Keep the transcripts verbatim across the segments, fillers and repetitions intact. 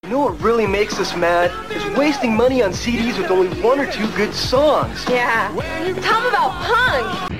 You know what really makes us mad? Is wasting money on C Ds with only one or two good songs. Yeah. Tell them about punk.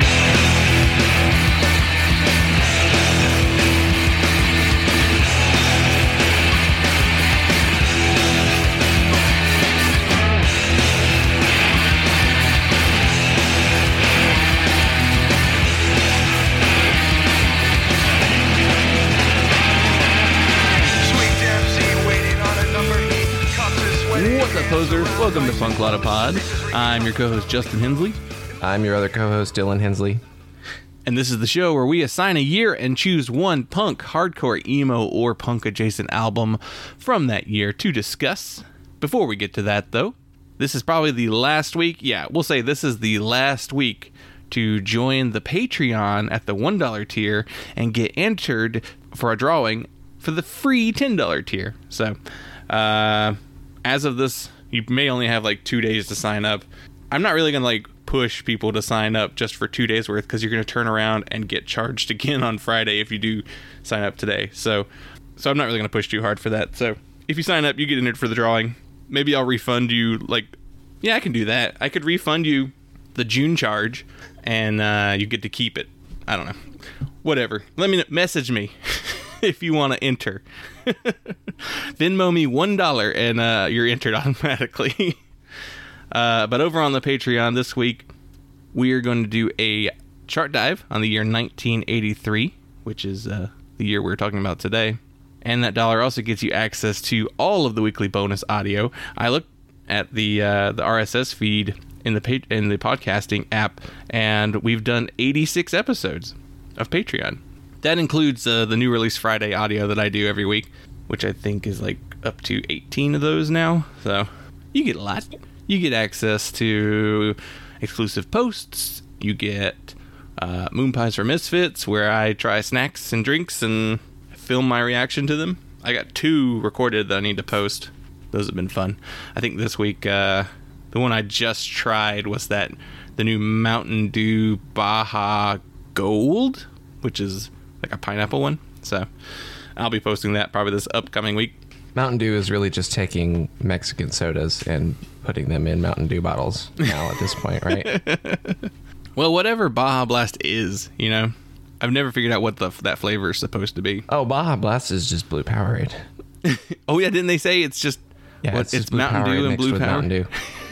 What's up, posers? Welcome to Punk Lotta Pod. I'm your co-host, Justin Hensley. I'm your other co-host, Dylan Hensley. And this is the show where we assign a year and choose one punk, hardcore, emo, or punk-adjacent album from that year to discuss. Before we get to that, though, this is probably the last week. Yeah, we'll say this is the last week to join the Patreon at the one dollar tier and get entered for a drawing for the free ten dollar tier. So, uh... as of this, you may only have like two days to sign up. I'm not really going to like push people to sign up just for two days worth because you're going to turn around and get charged again on Friday if you do sign up today. So, so I'm not really going to push too hard for that. So if you sign up, you get entered for the drawing. Maybe I'll refund you. Like, yeah, I can do that. I could refund you the June charge and uh, you get to keep it. I don't know. Whatever. Let me message me. If you want to enter. Venmo me one dollar and uh, you're entered automatically. uh, but over on the Patreon this week, we are going to do a chart dive on the year nineteen eighty-three, which is uh, the year we're talking about today. And that dollar also gets you access to all of the weekly bonus audio. I looked at the uh, the R S S feed in the pa- in the podcasting app, and we've done eighty-six episodes of Patreon. That includes uh, the new release Friday audio that I do every week, which I think is like up to eighteen of those now. So you get a lot. You get access to exclusive posts. You get uh, Moon Pies for Misfits, where I try snacks and drinks and film my reaction to them. I got two recorded that I need to post. Those have been fun. I think this week, uh, the one I just tried was that the new Mountain Dew Baja Gold, which is like a pineapple one. So I'll be posting that probably this upcoming week. Mountain Dew is really just taking Mexican sodas and putting them in Mountain Dew bottles now at this point, right? Well, whatever Baja Blast is, you know, I've never figured out what the that flavor is supposed to be. Oh, Baja Blast is just Blue Powerade. Oh yeah, didn't they say it's just yeah, what, it's, it's just Blue Mountain Powerade Dew and mixed Blue with Power? Mountain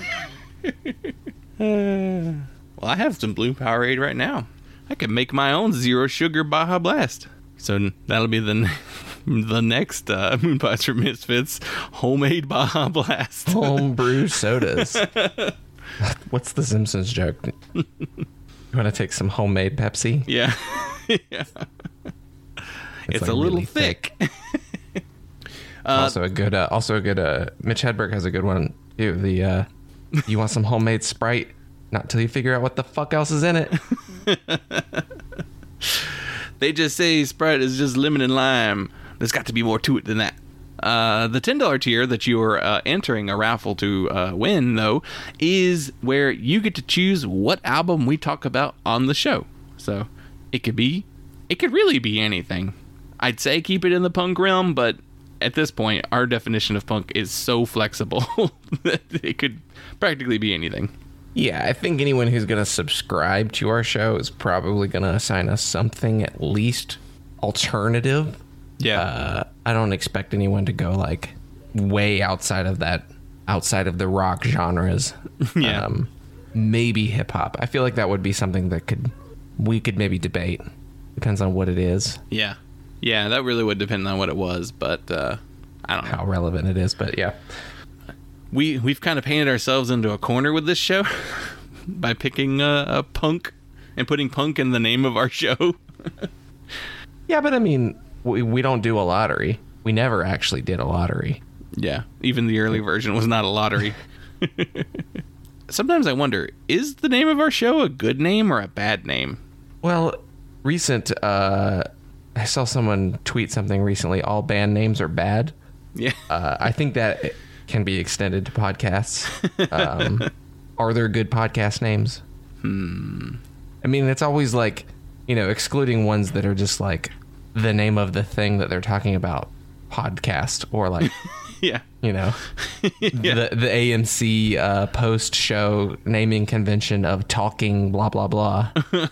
Dew. uh, well, I have some Blue Powerade right now. I could make my own zero sugar Baja Blast. So that'll be the the next uh, Moon Pies for Misfits homemade Baja Blast. Homebrew sodas. What's the Simpsons joke? You want to take some homemade Pepsi? Yeah. Yeah. It's, it's like a little really thick. thick. uh, also a good. Uh, also a good. Uh, Mitch Hedberg has a good one too. The uh, you want some homemade Sprite? Not till you figure out what the fuck else is in it. They just say Sprite is just lemon and lime. There's got to be more to it than that. Uh, the ten dollar tier that you're uh, entering a raffle to uh, win, though, is where you get to choose what album we talk about on the show. So it could be, it could really be anything. I'd say keep it in the punk realm, but at this point, our definition of punk is so flexible that it could practically be anything. Yeah, I think anyone who's going to subscribe to our show is probably going to assign us something at least alternative. Yeah. Uh, I don't expect anyone to go like way outside of that, outside of the rock genres. Yeah. Um, maybe hip hop. I feel like that would be something that could, we could maybe debate. Depends on what it is. Yeah. Yeah, that really would depend on what it was, but uh, I don't know how relevant it is, but yeah. We, we've kind of painted ourselves into a corner with this show by picking a, a punk and putting punk in the name of our show. Yeah, but I mean, we, we don't do a lottery. We never actually did a lottery. Yeah, even the early version was not a lottery. Sometimes I wonder, is the name of our show a good name or a bad name? Well, recent, uh, I saw someone tweet something recently, all band names are bad. Yeah. Uh, I think that can be extended to podcasts. Um, are there good podcast names? Hmm. I mean, it's always like, you know, excluding ones that are just like the name of the thing that they're talking about, podcast, or like Yeah. You know, Yeah. the the A M C uh, post show naming convention of talking blah blah blah.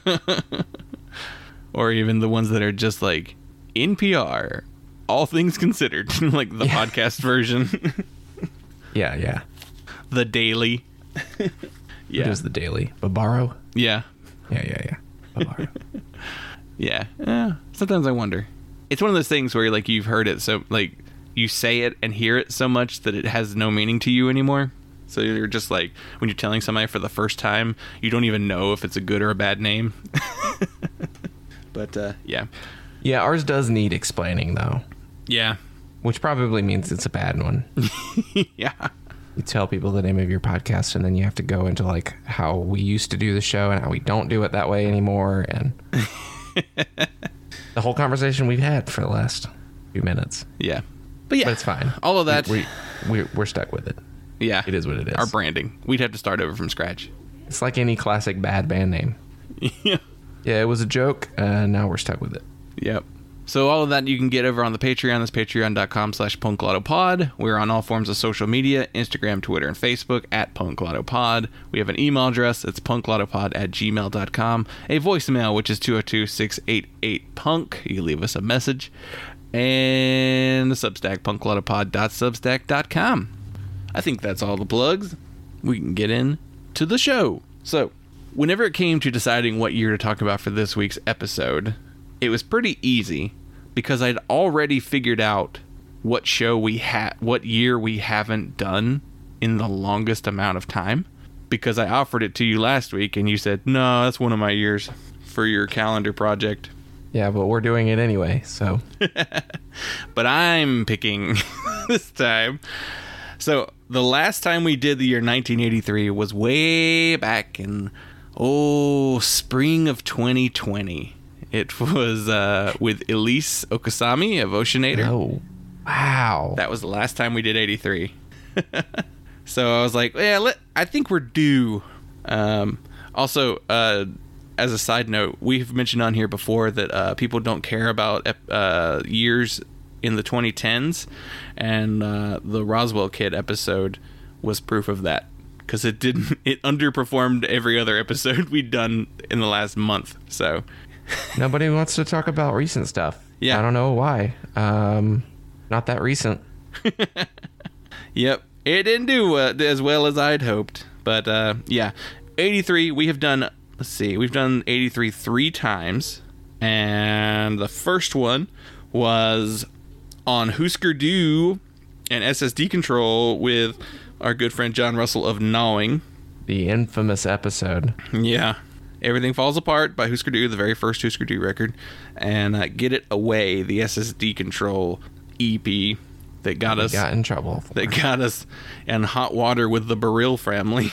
Or even the ones that are just like N P R, all things considered, like the Yeah. podcast version. Yeah, yeah. The Daily. Yeah. It is the Daily. Barbaro? Yeah. Yeah, yeah, yeah. Barbaro. Yeah. Yeah. Sometimes I wonder. It's one of those things where like you've heard it so like you say it and hear it so much that it has no meaning to you anymore. So you're just like when you're telling somebody for the first time, you don't even know if it's a good or a bad name. But uh, yeah. Yeah, ours does need explaining though, Yeah. which probably means it's a bad one. Yeah. You tell people the name of your podcast, and then you have to go into like how we used to do the show and how we don't do it that way anymore, and the whole conversation we've had for the last few minutes. Yeah. But yeah, But it's fine. all of that. We, we, we we're stuck with it. Yeah. It is what it is. Our branding. We'd have to start over from scratch. It's like any classic bad band name. Yeah. Yeah, it was a joke, and now we're stuck with it. Yep. So all of that you can get over on the Patreon. That's patreon.com slash punklautopod. We're on all forms of social media, Instagram, Twitter, and Facebook at punklautopod. We have an email address. It's punklautopod at gmail dot com. A voicemail, which is two oh two, six eight eight, punk. You can leave us a message. And the Substack, punklautopod dot substack dot com. I think that's all the plugs. We can get in to the show. So, whenever it came to deciding what year to talk about for this week's episode, it was pretty easy because I'd already figured out what show we had, what year we haven't done in the longest amount of time, because I offered it to you last week and you said, no, that's one of my years for your calendar project. Yeah, but we're doing it anyway, so. But I'm picking this time. So the last time we did the year nineteen eighty-three was way back in, oh, spring of twenty twenty. It was uh, with Elise Okasami of Oceanator. Oh, wow. That was the last time we did eighty-three. So I was like, yeah, let, I think we're due. Um, also, uh, as a side note, we've mentioned on here before that uh, people don't care about uh, years in the twenty tens, and uh, the Roswell Kid episode was proof of that, because it didn't it underperformed every other episode we'd done in the last month. So Nobody wants to talk about recent stuff. Yeah. I don't know why. Um, not that recent. Yep, it didn't do uh, as well as I'd hoped, but uh, yeah, eighty-three we have done. Let's see, we've done eighty-three three times, and the first one was on Husker Du and S S D Control with our good friend John Russell of Gnawing. The infamous episode. Yeah. Everything Falls Apart by Husker Du, the very first Husker Du record. And uh, Get It Away, the S S D Control E P that got We us got in trouble. For. that got us in hot water with the Burrill family.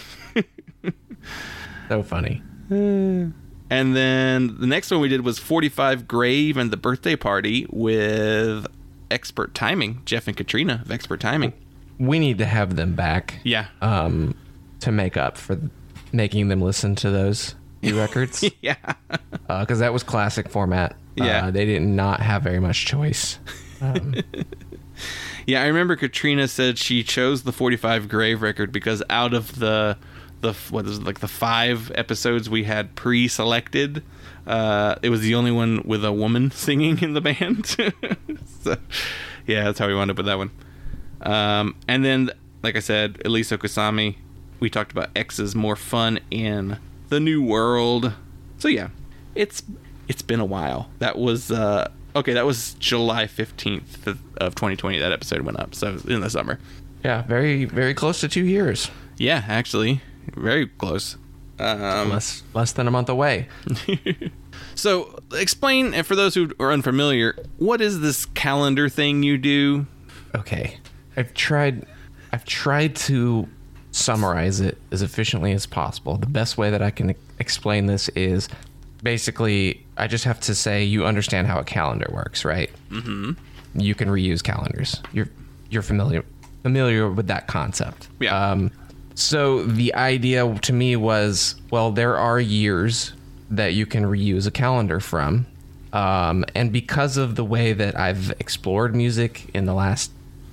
So funny. And then the next one we did was forty-five Grave and the Birthday Party with Expert Timing, Jeff and Katrina of Expert Timing. We need to have them back. Yeah. Um, to make up for making them listen to those new records. Yeah. Because that was classic format. Yeah. Uh, they did not have very much choice. Um, Yeah, I remember Katrina said she chose the forty-five Grave record because out of the the what is it, like the five episodes we had pre-selected, uh, it was the only one with a woman singing in the band. So, yeah, that's how we wound up with that one. Um, and then, like I said, Elise Okasami, we talked about X's More Fun in the New World. So yeah, it's it's been a while. That was uh, okay. That was July fifteenth of twenty twenty. That episode went up, so it was in the summer. yeah, very, very close to two years. Yeah, actually, very close. Um, less, less than a month away. so explain, and for those who are unfamiliar, what is this calendar thing you do? Okay, I've tried. I've tried to summarize it as efficiently as possible. The best way that I can explain this is basically I just have to say you understand how a calendar works, right? Mm-hmm. You can reuse calendars. You're you're familiar familiar with that concept. Yeah. Um, so the idea to me was, well, there are years that you can reuse a calendar from. Um, and because of the way that I've explored music in the last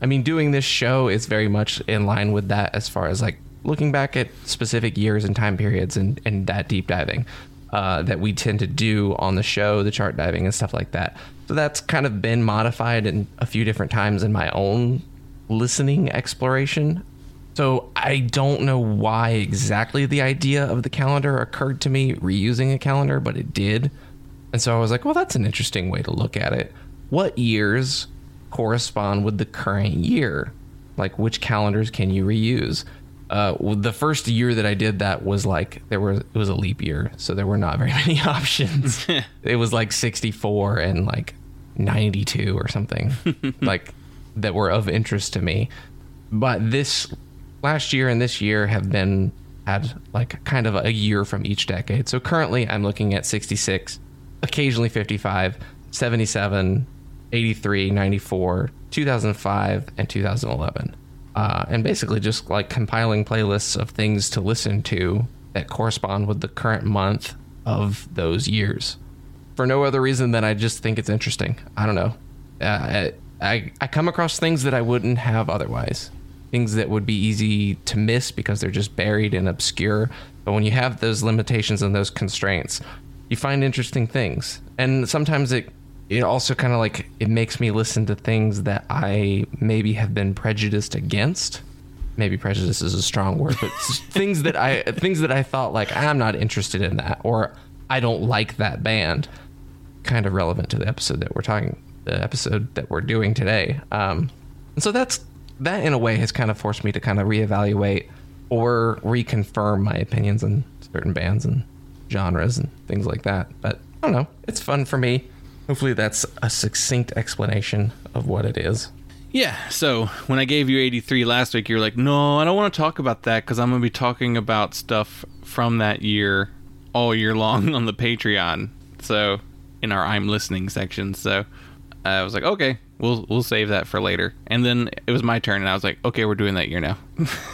I mean, doing this show is very much in line with that as far as like looking back at specific years and time periods and, and that deep diving uh, that we tend to do on the show, the chart diving and stuff like that. So that's kind of been modified in a few different times in my own listening exploration. So I don't know why exactly the idea of the calendar occurred to me, reusing a calendar, but it did. And so I was like, well, that's an interesting way to look at it. What years correspond with the current year? Like, which calendars can you reuse? Uh, the first year that I did that was like, there were, it was a leap year, so there were not very many options. It was like sixty-four and like ninety-two or something like that were of interest to me. But this last year and this year have been had like kind of a year from each decade. So currently I'm looking at sixty-six, occasionally fifty-five, seventy-seven, eighty-three, ninety-four, two thousand five, and two thousand eleven. Uh, and basically just like compiling playlists of things to listen to that correspond with the current month of those years. For no other reason than I just think it's interesting. I don't know. Uh, I, I come across things that I wouldn't have otherwise. Things that would be easy to miss because they're just buried and obscure. But when you have those limitations and those constraints, you find interesting things. And sometimes it it also kind of like, it makes me listen to things that I maybe have been prejudiced against. Maybe prejudice is a strong word, but things that I things that I thought like, I'm not interested in that, or I don't like that band. Kind of relevant to the episode that we're talking, the episode that we're doing today. Um, and so that's, that in a way has kind of forced me to kind of reevaluate or reconfirm my opinions on certain bands and genres and things like that. But I don't know. It's fun for me. Hopefully that's a succinct explanation of what it is. Yeah, so when I gave you eighty-three last week, you were like, no, I don't want to talk about that because I'm going to be talking about stuff from that year all year long on the Patreon. So, in our I'm listening section. So, I was like, okay, we'll we'll save that for later. And then it was my turn, and I was like, okay, we're doing that year now.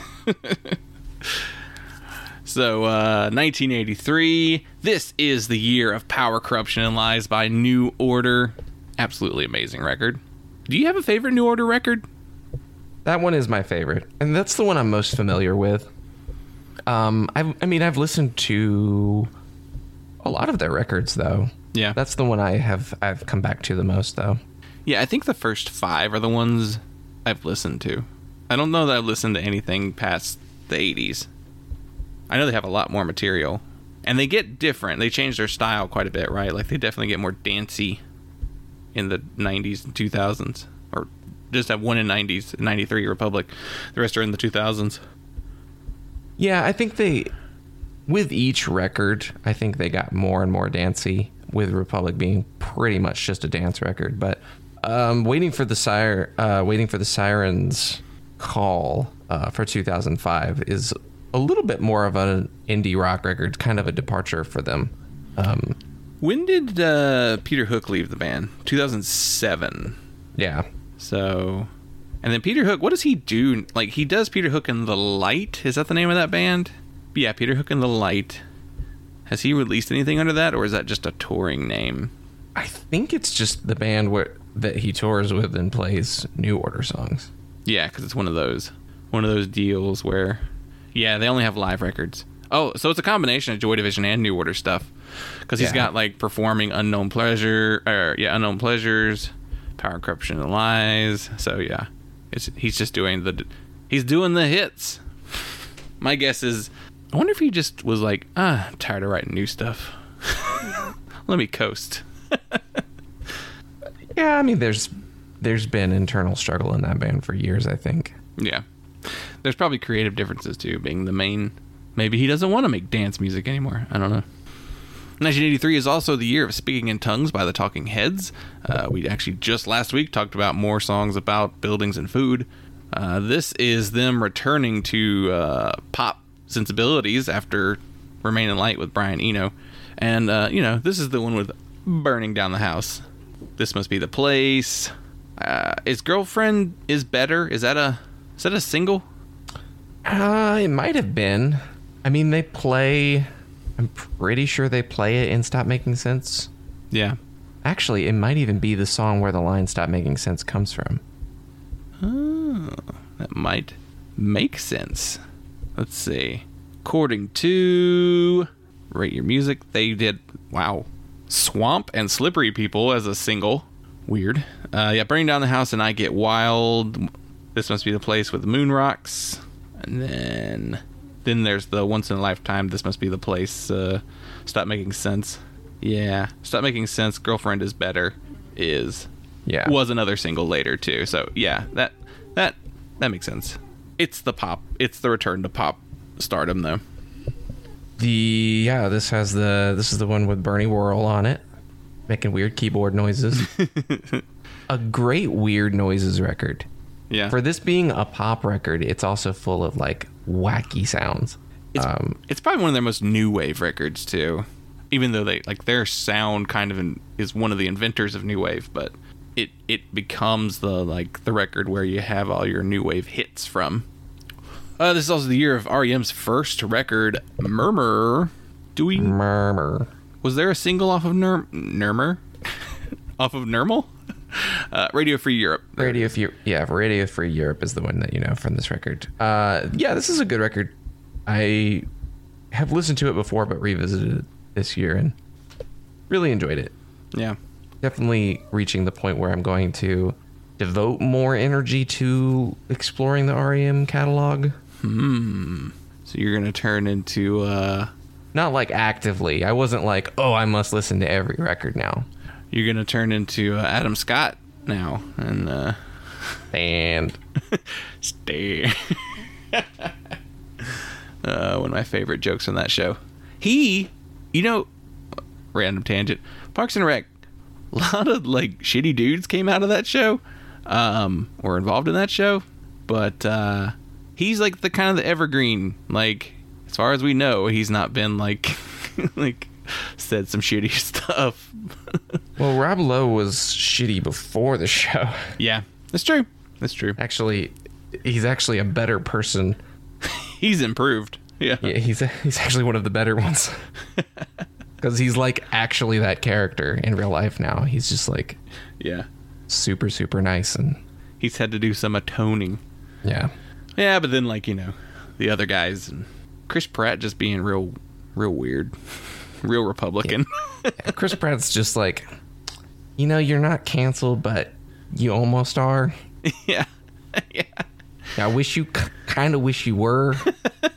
So, uh, nineteen eighty-three, this is the year of Power, Corruption, and Lies by New Order. Absolutely amazing record. Do you have a favorite New Order record? That one is my favorite, and that's the one I'm most familiar with. Um, I've, I mean, I've listened to a lot of their records, though. Yeah. That's the one I have I've come back to the most, though. Yeah, I think the first five are the ones I've listened to. I don't know that I've listened to anything past the eighties. I know they have a lot more material. And they get different. They change their style quite a bit, right? Like, they definitely get more dancey in the nineties and two thousands. Or just have one in nineties, ninety-three, Republic. The rest are in the two thousands. Yeah, I think they... With each record, I think they got more and more dancey, with Republic being pretty much just a dance record. But um, waiting for the sire, uh, waiting for the Sirens Call uh, for two thousand five is a little bit more of an indie rock record, kind of a departure for them. Um, when did uh, Peter Hook leave the band? two thousand seven. Yeah. So, and then Peter Hook, what does he do? Like, he does Peter Hook and the Light. Is that the name of that band? Yeah, Peter Hook and the Light. Has he released anything under that, or is that just a touring name? I think it's just the band where, that he tours with and plays New Order songs. Yeah, because it's one of those, one of those deals where, yeah, they only have live records. Oh, so it's a combination of Joy Division and New Order stuff, because he's Yeah. got like performing Unknown Pleasure, or yeah, Unknown Pleasures, Power, Corruption, and Lies. So yeah, it's he's just doing the, he's doing the hits. My guess is, I wonder if he just was like, ah, I'm tired of writing new stuff. Let me coast. Yeah, I mean, there's there's been internal struggle in that band for years, I think. Yeah. There's probably creative differences too, being the main. Maybe he doesn't want to make dance music anymore. I don't know. nineteen eighty-three is also the year of Speaking in Tongues by the Talking Heads. Uh, we actually just last week talked about more songs about buildings and food. Uh, this is them returning to uh, pop sensibilities after Remain in Light with Brian Eno. And, uh, you know, this is the one with Burning Down the House. This Must Be the Place. Uh, is Girlfriend is Better? Is that a is that a single? Uh, it might have been. I mean, they play... I'm pretty sure they play it in Stop Making Sense. Yeah. Actually, it might even be the song where the line Stop Making Sense comes from. Uh, Oh, that might make sense. Let's see. According to Rate Your Music, they did, wow, Swamp and Slippery People as a single. Weird. Uh, yeah, Burning Down the House and I Get Wild. This Must Be the Place with Moon Rocks. And then then there's the Once in a Lifetime, This Must Be the Place. Uh, Stop Making Sense. Yeah, Stop Making Sense, Girlfriend is Better is Yeah. was another single later too. So yeah, that that that makes sense. It's the pop. It's the return to pop stardom though. The yeah, this has the this is the one with Bernie Worrell on it, making weird keyboard noises. A great weird noises record. Yeah. For this being a pop record, it's also full of like wacky sounds. It's, um, it's probably one of their most new wave records too. Even though they like their sound kind of in, is one of the inventors of new wave, but it it becomes the like the record where you have all your new wave hits from. Uh, this is also the year of R E M's first record, Murmur. Do we Murmur. Was there a single off of Nur- Nurmur? off of Nurmal? Uh, Radio Free Europe. Radio Free, yeah, Radio Free Europe is the one that you know from this record. Uh, yeah, this is a good record. I have listened to it before, but revisited it this year and really enjoyed it. Yeah. Definitely reaching the point where I'm going to devote more energy to exploring the R E M catalog. Hmm. So you're gonna turn into uh, Not like actively. I wasn't like, oh, I must listen to every record now. you're gonna turn into uh, Adam Scott now and uh, And stay. uh, one of my favorite jokes on that show. He, you know, random tangent. Parks and Rec. A lot of like shitty dudes came out of that show, um, or involved in that show, but uh, he's like the kind of the evergreen. Like as far as we know, he's not been like like said some shitty stuff. well, Rob Lowe was shitty before the show. Yeah, that's true. That's true. Actually, he's actually a better person. He's improved. Yeah. Yeah, he's he's actually one of the better ones. Because he's like actually that character in real life now. He's just like Yeah. super, super nice. And He's had to do some atoning. yeah. Yeah, but then like, you know, the other guys and Chris Pratt just being real, real weird. Real Republican. Yeah, Chris Pratt's just like, you know, you're not canceled, but you almost are. Yeah. Yeah. I wish you kind of wish you were. So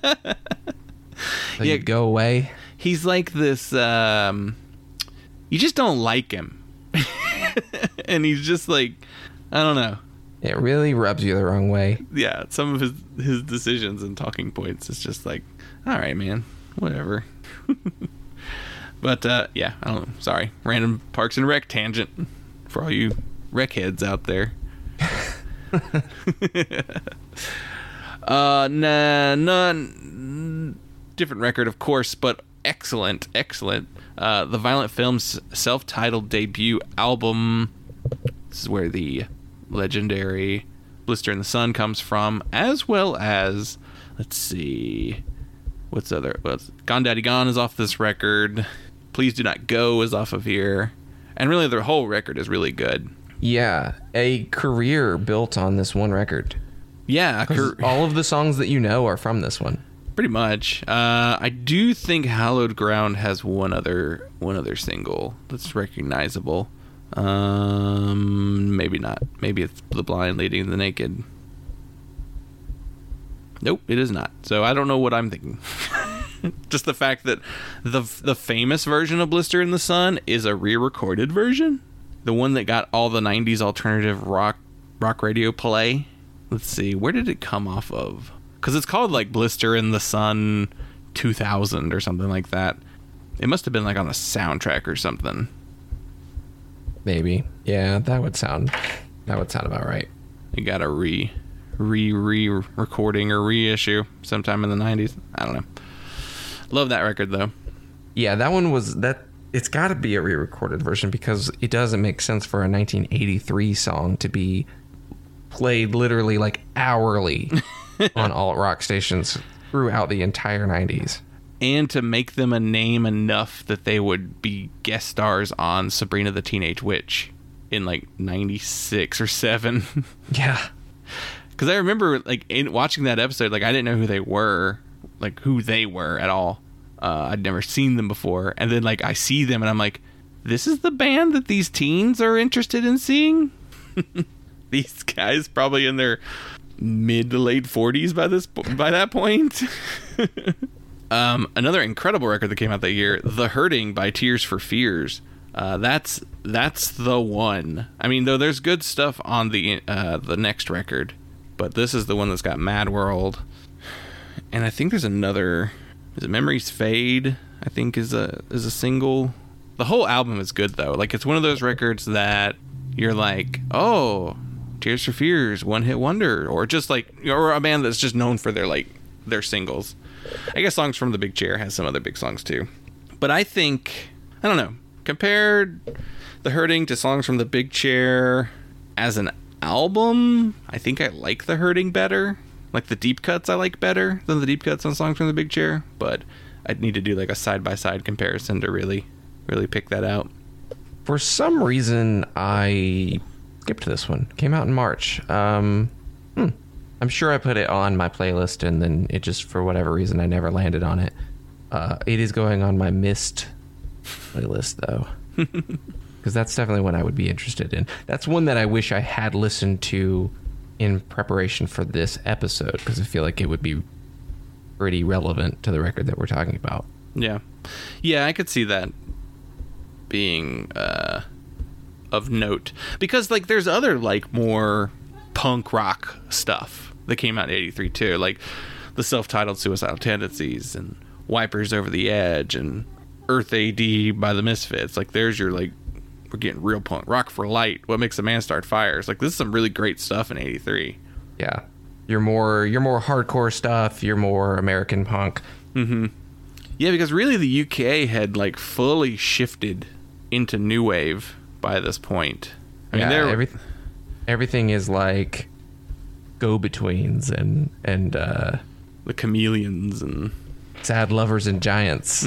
Yeah. you go away. He's like this, um, you just don't like him. And he's just like, I don't know. It really rubs you the wrong way. Yeah, some of his, his decisions and talking points is just like, all right, man, whatever. But, uh, yeah, I don't know. Sorry. Random Parks and Rec tangent for all you rec heads out there. uh, nah, none. Different record, of course, but excellent, excellent. Uh, the Violent Femmes self-titled debut album. This is where the legendary Blister in the Sun comes from, as well as, let's see, what's other? What's Gone Daddy Gone is off this record. Please Do Not Go is off of here, and really, their whole record is really good. Yeah, a career built on this one record. Yeah, 'Cause cur- all of the songs that you know are from this one. pretty much. Uh, I do think Hallowed Ground has one other one other single that's recognizable. Um, maybe not. Maybe it's The Blind Leading the Naked. Nope, it is not. So I don't know what I'm thinking. Just the fact that the the famous version of Blister in the Sun is a re-recorded version, the one that got all the nineties alternative rock rock radio play. Let's see, where did it come off of? Because it's called like Blister in the Sun two thousand or something like that. It must have been like on a soundtrack or something. Maybe. Yeah, that would sound that would sound about right. It got a re re re recording or reissue sometime in the nineties. I don't know. Love that record though. Yeah, that one was that. It's got to be a re-recorded version because it doesn't make sense for a nineteen eighty-three song to be played literally like hourly on alt rock stations throughout the entire nineties. And to make them a name enough that they would be guest stars on Sabrina the Teenage Witch in like ninety-six or seven. Yeah. Because I remember, like, in watching that episode, like, I didn't know who they were, like, who they were at all. Uh, I'd never seen them before. And then, like, I see them, and I'm like, this is the band that these teens are interested in seeing? These guys probably in their mid to late forties by this by that point. um, another incredible record that came out that year, The Hurting by Tears for Fears. Uh, that's that's the one. I mean, though there's good stuff on the uh, the next record, but this is the one that's got Mad World. And I think there's another. Is it Memories Fade? I think is a is a single. The whole album is good though. Like, it's one of those records that you're like, oh, Tears for Fears, one hit wonder, or just like, or a band that's just known for their like their singles. I guess Songs from the Big Chair has some other big songs too. But I think, I don't know, compared The Hurting to Songs from the Big Chair as an album, I think I like The Hurting better. Like, the deep cuts I like better than the deep cuts on Songs from the Big Chair, but I'd need to do like a side by side comparison to really really pick that out. For some reason, I skipped this one. Came out in March. Um, hmm. I'm sure I put it on my playlist, and then it just, for whatever reason, I never landed on it. Uh, it is going on my missed playlist, though. Because that's definitely one I would be interested in. That's one that I wish I had listened to in preparation for this episode, because I feel like it would be pretty relevant to the record that we're talking about. Yeah. Yeah, I could see that being uh, of note. Because, like, there's other, like, more punk rock stuff that came out in eighty-three, too. Like, the self-titled Suicidal Tendencies and Wipers Over the Edge and Earth A D by the Misfits. Like, there's your, like, we're getting real punk. Rock for Light, What Makes a Man Start Fires. Like, this is some really great stuff in eighty-three. Yeah. You're more, you're more hardcore stuff. You're more American punk. Mm-hmm. Yeah, because really the U K had, like, fully shifted into new wave by this point. I yeah, mean, there every, everything is like go-betweens and and uh, the Chameleons and Sad Lovers and Giants.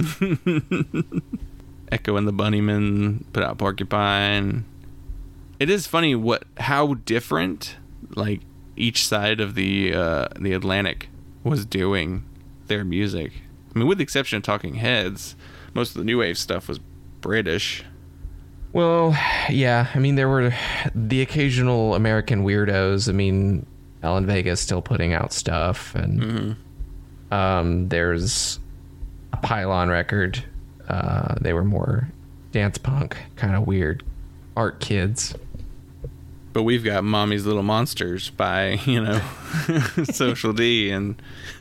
Echo and the Bunnymen put out Porcupine. It is funny what how different, like, each side of the uh, the Atlantic was doing their music. I mean, with the exception of Talking Heads, most of the new wave stuff was British. Well, yeah. I mean, there were the occasional American weirdos. I mean, Alan Vega's still putting out stuff, and mm-hmm. um, there's a Pylon record. Uh, they were more dance punk, kind of weird art kids. But we've got Mommy's Little Monsters by, you know, Social D, and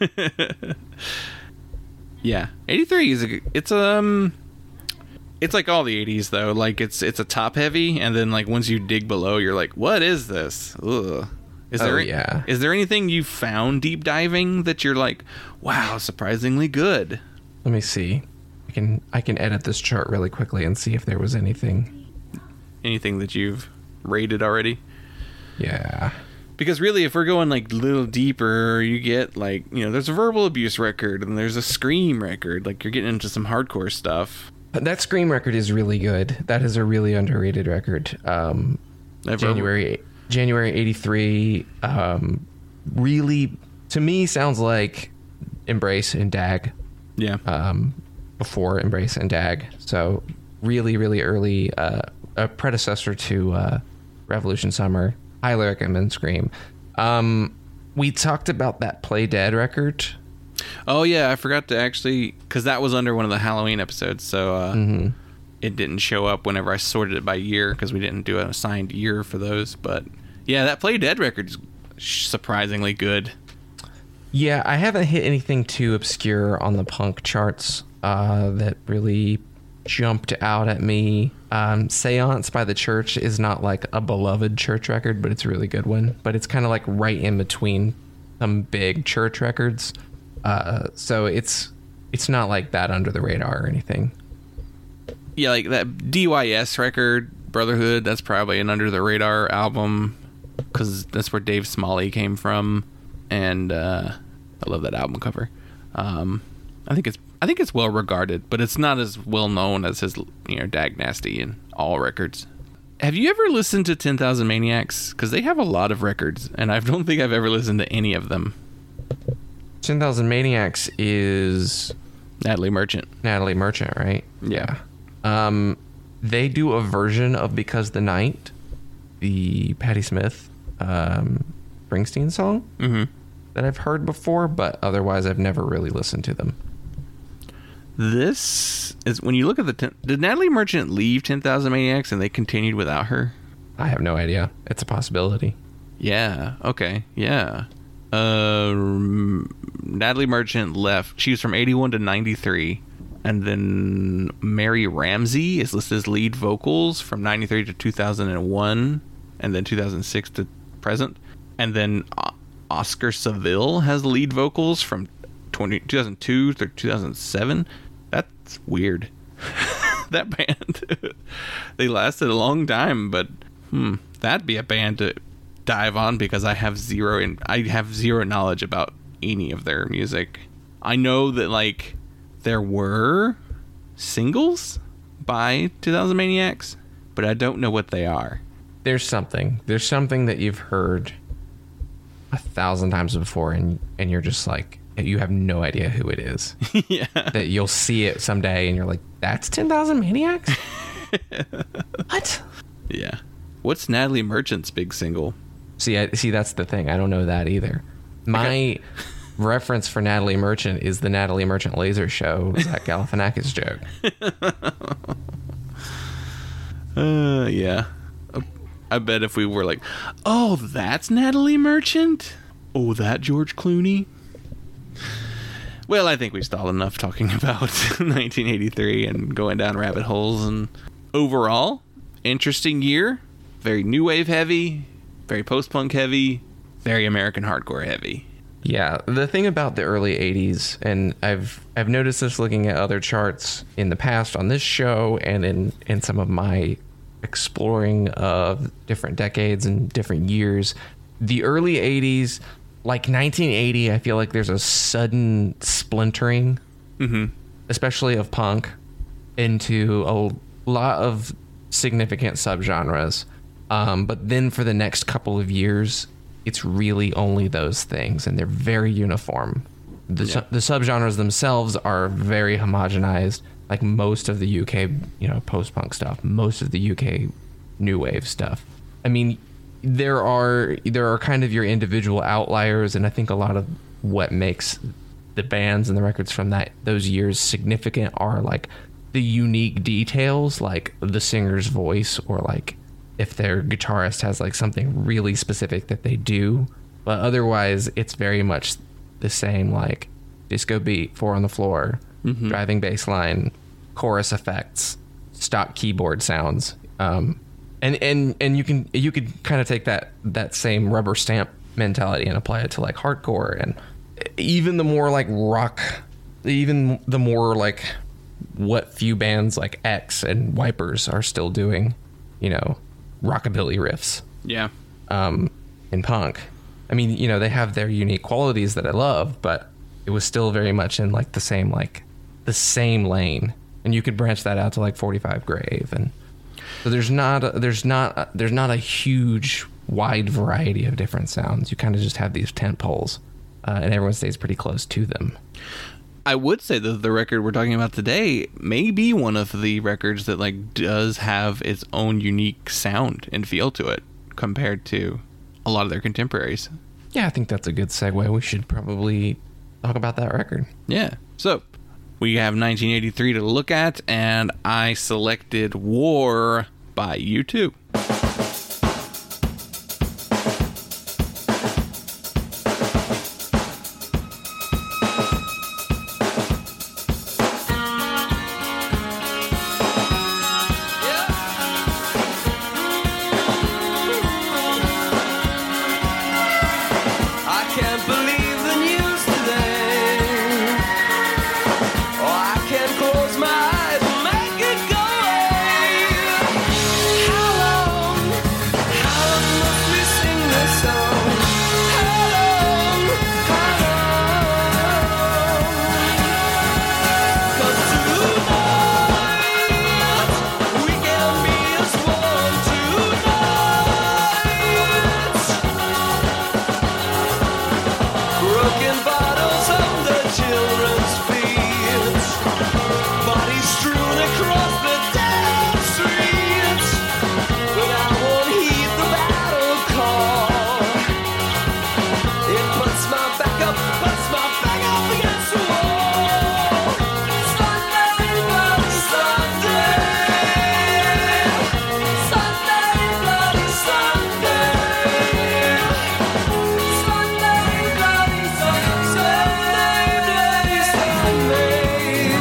yeah, eighty-three is a, it's um. It's like all the eighties, though. Like, it's it's a top heavy, and then, like, once you dig below, you're like, what is this? Ugh. Is oh, there yeah. Is there anything you found deep diving that you're like, wow, surprisingly good? Let me see. I can I can edit this chart really quickly and see if there was anything. Anything that you've rated already? Yeah. Because really, if we're going, like, a little deeper, you get, like, you know, there's a Verbal Abuse record, and there's a Scream record. Like, you're getting into some hardcore stuff. That Scream record is really good. That is a really underrated record. Um, January January eighty-three. Um, really, to me, sounds like Embrace and Dag. Yeah. Um, before Embrace and Dag. So really, really early. Uh, a predecessor to uh, Revolution Summer. Highly recommend Scream. Um, we talked about that Play Dead record. Oh, yeah, I forgot to actually, because that was under one of the Halloween episodes, so uh, mm-hmm. it didn't show up whenever I sorted it by year, because we didn't do an assigned year for those. But yeah, that Play Dead record is surprisingly good. Yeah, I haven't hit anything too obscure on the punk charts uh, that really jumped out at me. Um, Seance by The Church is not like a beloved Church record, but it's a really good one. But it's kind of like right in between some big Church records. Uh, so it's it's not like that under the radar or anything. Yeah, like that D Y S record, Brotherhood, that's probably an under the radar album, because that's where Dave Smalley came from, and uh, I love that album cover. Um, I think it's I think it's well regarded, but it's not as well known as his, you know, Dag Nasty and All records. have you ever listened to ten thousand Maniacs? Because they have a lot of records, and I don't think I've ever listened to any of them. ten thousand Maniacs is Natalie Merchant. Natalie Merchant, right? Yeah. Um, they do a version of Because the Night, the Patti Smith um, Springsteen song Mm-hmm. that I've heard before, but otherwise I've never really listened to them. This is when you look at the ten, did Natalie Merchant leave ten thousand Maniacs and they continued without her? I have no idea. It's a possibility. Yeah. Okay. Yeah. Uh, Natalie Merchant left. She was from eighty-one to ninety-three, and then Mary Ramsey is listed as lead vocals from ninety-three to two thousand one, and then two thousand six to present, and then Oscar Seville has lead vocals from twenty, two thousand two to two thousand seven. That's weird. That band, they lasted a long time, but hmm, that'd be a band to dive on because I have zero in, I have zero knowledge about any of their music. I know that like there were singles by two thousand Maniacs, but I don't know what they are. There's something. There's something that you've heard a thousand times before, and and you're just like, you have no idea who it is. Yeah. That you'll see it someday, and you're like, that's ten thousand Maniacs? What? Yeah. What's Natalie Merchant's big single? See, I, see, that's the thing. I don't know that either. My Okay. reference for Natalie Merchant is the Natalie Merchant Laser Show Zach Galifianakis joke. Uh, yeah. I bet if we were like, oh, that's Natalie Merchant? Oh, that George Clooney? Well, I think we stalled enough talking about nineteen eighty-three and going down rabbit holes. And overall, interesting year. Very new wave heavy, very post-punk heavy, very American hardcore heavy. Yeah, the thing about the early eighties, and I've I've noticed this looking at other charts in the past on this show and in, in some of my exploring of different decades and different years, the early eighties, like nineteen eighty, I feel like there's a sudden splintering, Mm-hmm. especially of punk, into a lot of significant subgenres. Um, but then for the next couple of years, it's really only those things, and they're very uniform. The, Yeah. su- the subgenres themselves are very homogenized, like most of the U K, you know, post-punk stuff, most of the U K new wave stuff. I mean, there are there are kind of your individual outliers, and I think a lot of what makes the bands and the records from that those years significant are like the unique details, like the singer's voice, or like if their guitarist has like something really specific that they do. But otherwise, it's very much the same, like disco beat, four on the floor, Mhm. driving bass line, chorus effects, stock keyboard sounds. Um, and, and, and you can you could kind of take that that same rubber stamp mentality and apply it to like hardcore, and even the more like rock, even the more like what few bands like X and Wipers are still doing, you know, rockabilly riffs Yeah. um, in punk. I mean, you know, they have their unique qualities that I love, but it was still very much in like the same like the same lane, and you could branch that out to like forty-five Grave, and so there's not a, there's not a, there's not a huge wide variety of different sounds. You kind of just have these tent poles, uh, and everyone stays pretty close to them. I would say that the record we're talking about today may be one of the records that like does have its own unique sound and feel to it compared to a lot of their contemporaries. Yeah, I think that's a good segue. We should probably talk about that record. Yeah. So we have nineteen eighty-three to look at, and I selected War by U two. I can't believe the news today. Oh, I can't close my eyes and make it go away. How long, how long must we sing this song? How long, how long? 'Cause tonight we can be as one, two broken bottles on the children's feet. Bodies strewn across the dead streets. But I won't heed the battle call. It puts my back up, puts my back up against the wall. Sunday, bloody Sunday. Sunday, bloody Sunday. Sunday, bloody Sunday. Sunday, bloody Sunday.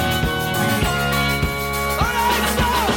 All right, stop!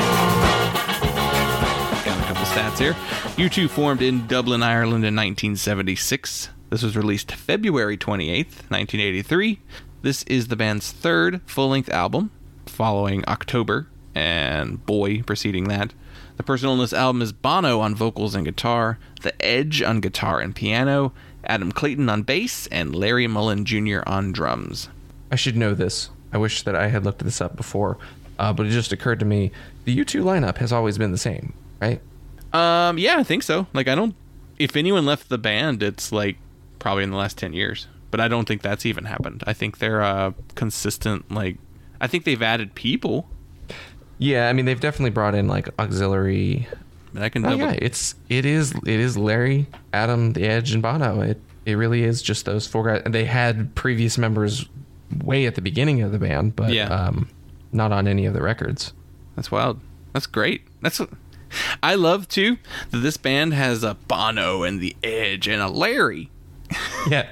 Got a couple stats here. U two formed in Dublin, Ireland in nineteen seventy-six. This was released February twenty-eighth, nineteen eighty-three. This is the band's third full-length album, following October and Boy preceding that. The person on this album is Bono on vocals and guitar, The Edge on guitar and piano, Adam Clayton on bass, and Larry Mullen Junior on drums. I should know this. I wish that I had looked this up before, uh, but it just occurred to me the U two lineup has always been the same, right? Um, yeah, I think so. Like, I don't... If anyone left the band, it's, like, probably in the last ten years. But I don't think that's even happened. I think they're uh, consistent, like... I think they've added people. Yeah, I mean they've definitely brought in like auxiliary. I can Oh double... yeah, it's it is it is Larry, Adam, The Edge, and Bono. It it really is just those four guys. And they had previous members way at the beginning of the band, but Yeah. um, not on any of the records. That's wild. That's great. That's... I love, too, that this band has a Bono and The Edge and a Larry. Yeah,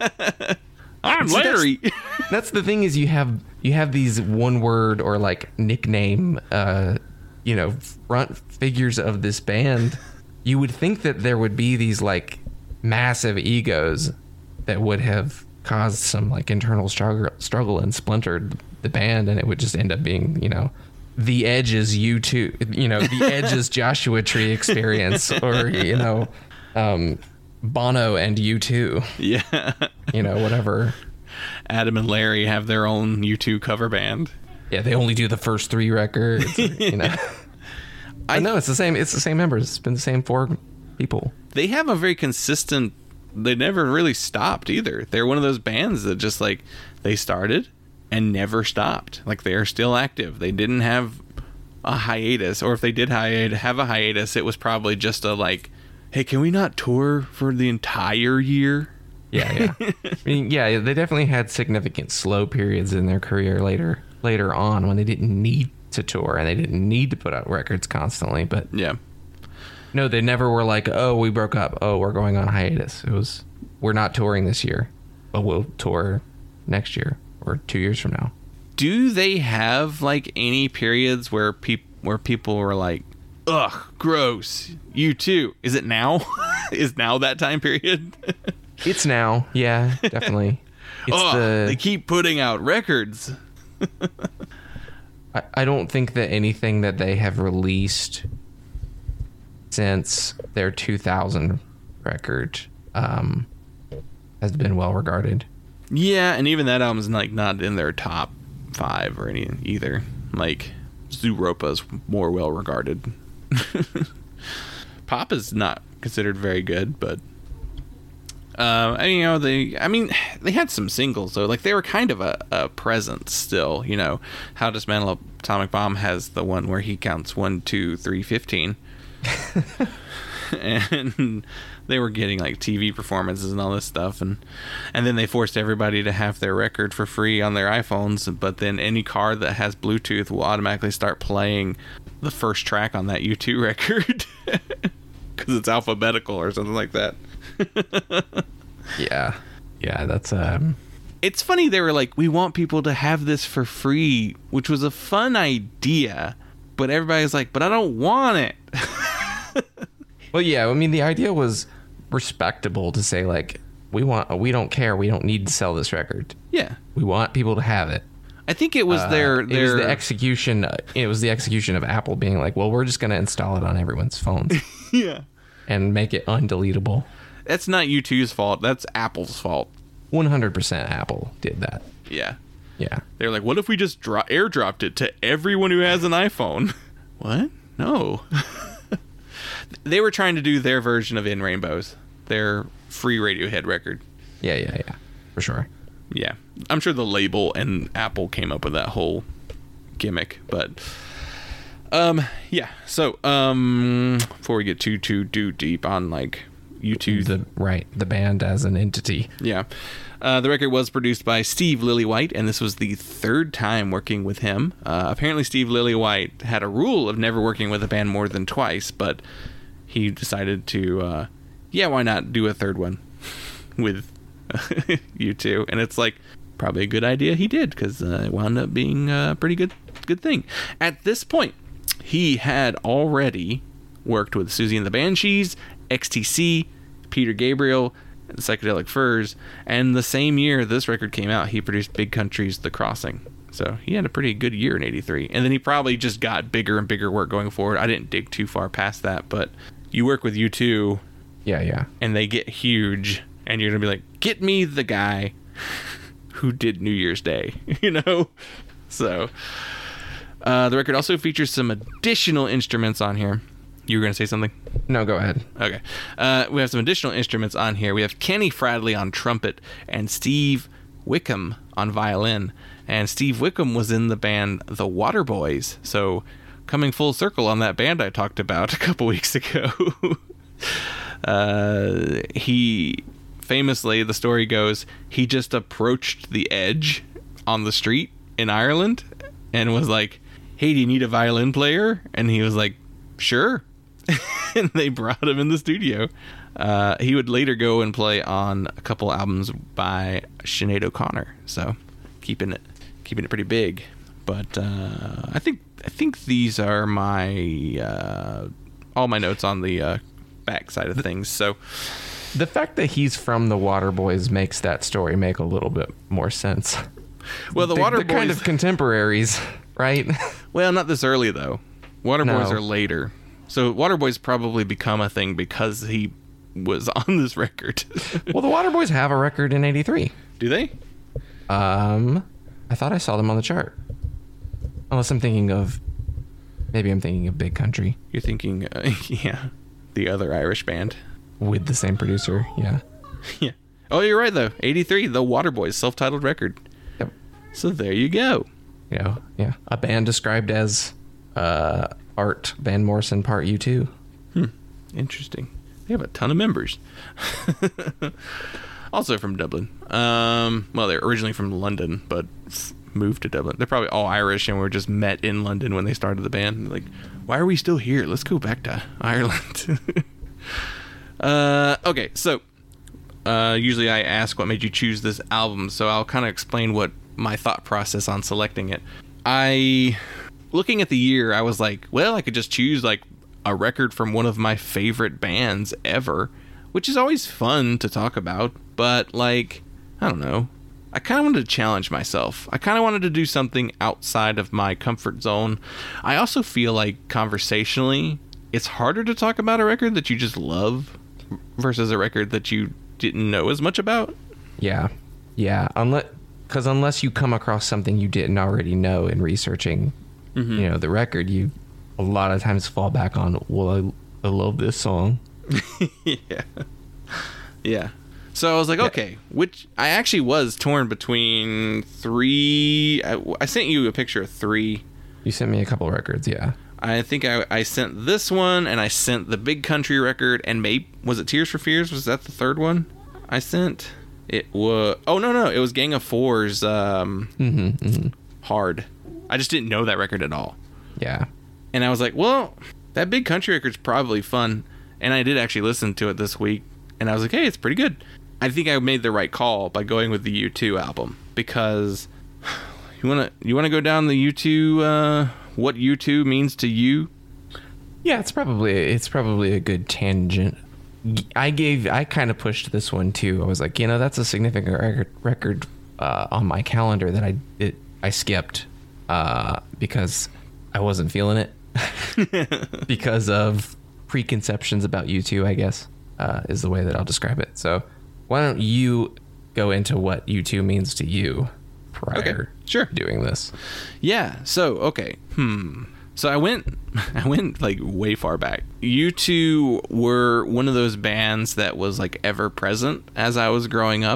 I'm See, that's- Larry. that's the thing is you have you have these one word or like nickname, uh, you know, front figures of this band. You would think that there would be these like massive egos that would have caused some like internal struggle, struggle and splintered the band, and it would just end up being, you know, The Edge's U two, you know, The Edge's Joshua Tree experience, or you know, um, Bono and U two, Yeah. you know, whatever. Adam and Larry have their own U two cover band. Yeah, they only do the first three records. You know, I know it's the same. It's the same members. It's been the same four people. They have a very consistent... They never really stopped either. They're one of those bands that just like... They started and never stopped. Like they are still active. They didn't have a hiatus. Or if they did hiat- have a hiatus, it was probably just a like... Hey, can we not tour for the entire year? Yeah, yeah. I mean, yeah, they definitely had significant slow periods in their career later later on when they didn't need to tour and they didn't need to put out records constantly. But Yeah. no, they never were like, oh, we broke up. Oh, we're going on hiatus. It was, we're not touring this year, but we'll tour next year or two years from now. Do they have like any periods where people where people were like, ugh, gross, you too? Is it now? Is now that time period? It's now. Yeah, definitely. It's Ugh, the, they keep putting out records. I, I don't think that anything that they have released since their two thousand record um, has been well regarded. Yeah, and even that album's like not in their top five or any either. Like Zooropa's more well regarded. Pop is not considered very good, but uh, and, you know, they. I mean, they had some singles though. Like they were kind of a, a presence still. You know, How to Dismantle an Atomic Bomb has the one where he counts one, two, three, fifteen. And they were getting like T V performances and all this stuff, and and then they forced everybody to have their record for free on their iPhones, but then any car that has Bluetooth will automatically start playing the first track on that U two record because it's alphabetical or something like that. Yeah. Yeah, that's um It's funny, they were like, we want people to have this for free, which was a fun idea, but everybody's like, but I don't want it. well, yeah, I mean the idea was respectable to say like we want we don't care, we don't need to sell this record. Yeah. We want people to have it. I think it was Uh, their it their was the execution it was the execution of Apple being like, well, we're just going to install it on everyone's phones yeah. and make it undeletable. That's not U two's fault. That's Apple's fault. one hundred percent Apple did that. Yeah. Yeah. They're like, what if we just dro- airdropped it to everyone who has an iPhone? What? No. They were trying to do their version of In Rainbows, their free Radiohead record. Yeah, yeah, yeah. For sure. Yeah. I'm sure the label and Apple came up with that whole gimmick, but um yeah. So um before we get too too too deep on like YouTube, The right, the band as an entity. yeah. Uh, the record was produced by Steve Lillywhite, and this was the third time working with him. Uh, apparently, Steve Lillywhite had a rule of never working with a band more than twice, but he decided to, uh, yeah, why not do a third one with U two? And it's like probably a good idea he did, because uh, it wound up being a pretty good good thing. At this point, he had already worked with Susie and the Banshees, X T C, Peter Gabriel, the Psychedelic Furs, and the same year this record came out, he produced Big Country's The Crossing. So he had a pretty good year in eighty-three. And then he probably just got bigger and bigger work going forward. I didn't dig too far past that, but you work with U two, Yeah, yeah. and they get huge, and you're going to be like, get me the guy who did New Year's Day, you know? So uh, the record also features some additional instruments on here. You were going to say something? No, go ahead. Okay. Uh, we have some additional instruments on here. We have Kenny Fradley on trumpet and Steve Wickham on violin. And Steve Wickham was in the band The Waterboys. So coming full circle on that band I talked about a couple weeks ago. uh, he famously, the story goes, he just approached the Edge on the street in Ireland and was like, hey, do you need a violin player? And he was like, sure. And they brought him in the studio. Uh, he would later go and play on a couple albums by Sinead O'Connor. So keeping it keeping it pretty big. But uh, I think I think these are my uh, all my notes on the uh, back side of things. So The fact that he's from the Waterboys makes that story make a little bit more sense. well, the They- Waterboys they're kind of contemporaries, right? well, not this early though. Waterboys No. are later. So Waterboys probably become a thing because he was on this record. Well, the Waterboys have a record in eighty-three. Do they? Um, I thought I saw them on the chart. Unless I'm thinking of, maybe I'm thinking of Big Country You're thinking, uh, yeah, the other Irish band. with the same producer. Yeah. Yeah. Oh, you're right though. eighty-three, The Waterboys, self-titled record. Yep. So there you go. You know, yeah. A band described as uh, Art Van Morrison Part U two. Interesting. They have a ton of members. Also from Dublin. Um, well, they're originally from London, but f- moved to Dublin. They're probably all Irish and were just met in London when they started the band. Like, why are we still here? Let's go back to Ireland. uh, okay, so uh, usually I ask what made you choose this album, so I'll kind of explain what my thought process on selecting it. I, looking at the year, I was like, well, I could just choose like a record from one of my favorite bands ever, which is always fun to talk about, but like, I don't know. I kind of wanted to challenge myself. I kind of wanted to do something outside of my comfort zone. I also feel like conversationally, it's harder to talk about a record that you just love versus a record that you didn't know as much about. Yeah. Yeah. Unless, because unless you come across something you didn't already know in researching, Mm-hmm. you know, the record, you a lot of times fall back on, well, I, I love this song. Yeah. Yeah. So I was like, okay, which I actually was torn between three. I, I sent you a picture of three. You sent me a couple records, yeah. I think I, I sent this one, and I sent the Big Country record, and maybe, was it Tears for Fears? Was that the third one I sent? It was, oh, no, no, it was Gang of Four's um, Mm-hmm, mm-hmm. Hard. I just didn't know that record at all. Yeah. And I was like, well, that Big Country record's probably fun. And I did actually listen to it this week, and I was like, hey, it's pretty good. I think I made the right call by going with the U two album, because you want to you want to go down the U two, uh, what U two means to you? Yeah, it's probably it's probably a good tangent. I gave I kind of pushed this one too. I was like, you know, that's a significant record record uh, on my calendar that I it, I skipped uh, because I wasn't feeling it because of preconceptions about U two, I guess, uh, is the way that I'll describe it. So why don't you go into what U two means to you prior Okay, sure. to doing this? Yeah. So okay. Hmm. So I went, I went like way far back. U two were one of those bands that was like ever present as I was growing up.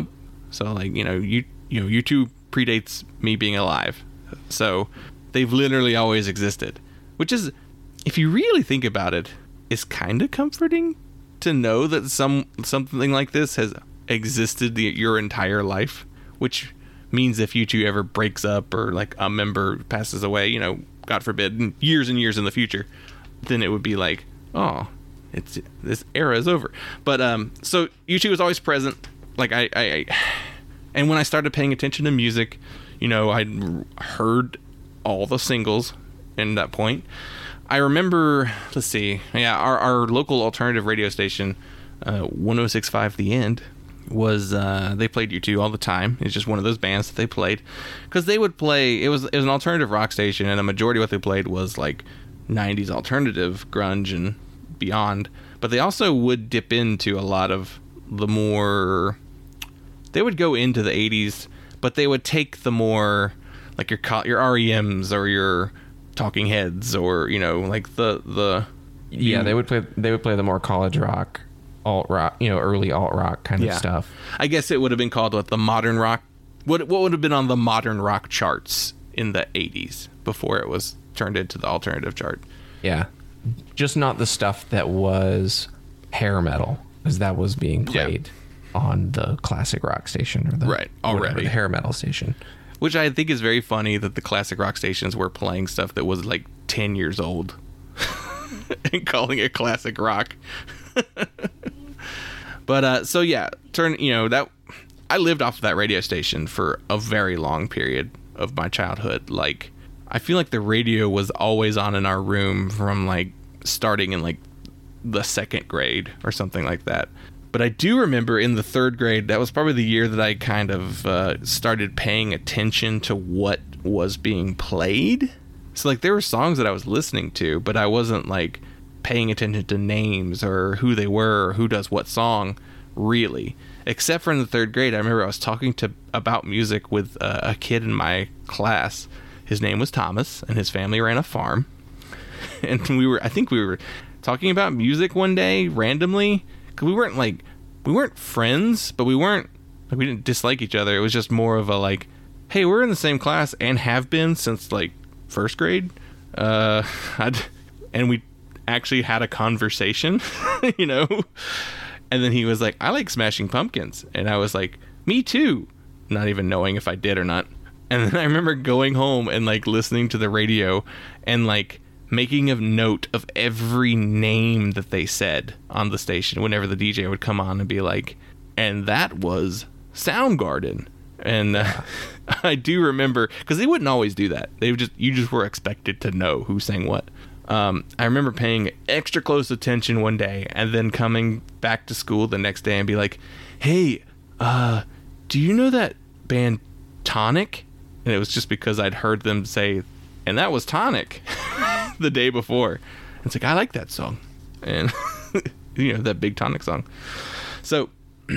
So like, you know, you you know, U two predates me being alive. So they've literally always existed, which is, if you really think about it, is kind of comforting to know that some something like this has existed the, your entire life, which means if U two ever breaks up or like a member passes away, you know, God forbid, in years and years in the future, then it would be like, oh, it's this era is over. But um, so U two was always present. Like I, I, I, and when I started paying attention to music, you know, I'd heard all the singles in that point. I remember, let's see, yeah, our, our local alternative radio station, uh, one oh six point five The End, was, uh, they played U two all the time. It's just one of those bands that they played. Because they would play, it was, it was an alternative rock station, and a majority of what they played was, like, nineties alternative, grunge, and beyond. But they also would dip into a lot of the more, they would go into the eighties, but they would take the more, like, your your R E Ms or your Talking Heads, or, you know, like the the yeah you, they would play they would play the more college rock, alt rock, you know, early alt rock kind yeah. of stuff. I guess it would have been called what the modern rock, what what would have been on the modern rock charts in the eighties before it was turned into the alternative chart. Yeah, just not the stuff that was hair metal, because that was being played yeah. on the classic rock station, or the right already whatever, the hair metal station. Which I think is very funny that the classic rock stations were playing stuff that was like ten years old and calling it classic rock. But uh, so yeah, turn you know that I lived off of that radio station for a very long period of my childhood. Like, I feel like the radio was always on in our room from like starting in like the second grade or something like that. But I do remember in the third grade, that was probably the year that I kind of uh, started paying attention to what was being played. So, like, there were songs that I was listening to, but I wasn't, like, paying attention to names or who they were or who does what song, really. Except for in the third grade, I remember I was talking to about music with uh, a kid in my class. His name was Thomas, and his family ran a farm. And we were, I think we were talking about music one day, randomly. We weren't like, we weren't friends, but we weren't, like, we didn't dislike each other. It was just more of a like, hey, we're in the same class and have been since like first grade. Uh, I'd, and we actually had a conversation, you know? And then he was like, I like Smashing Pumpkins. And I was like, me too. Not even knowing if I did or not. And then I remember going home and like listening to the radio and like making a note of every name that they said on the station whenever the D J would come on and be like, and that was Soundgarden. And uh, I do remember, because they wouldn't always do that. They would just, you just were expected to know who sang what. Um, I remember paying extra close attention one day and then coming back to school the next day and be like, hey, uh, do you know that band Tonic? And it was just because I'd heard them say, and that was Tonic. The day before. It's like, I like that song, and you know, that Big Tonic song. So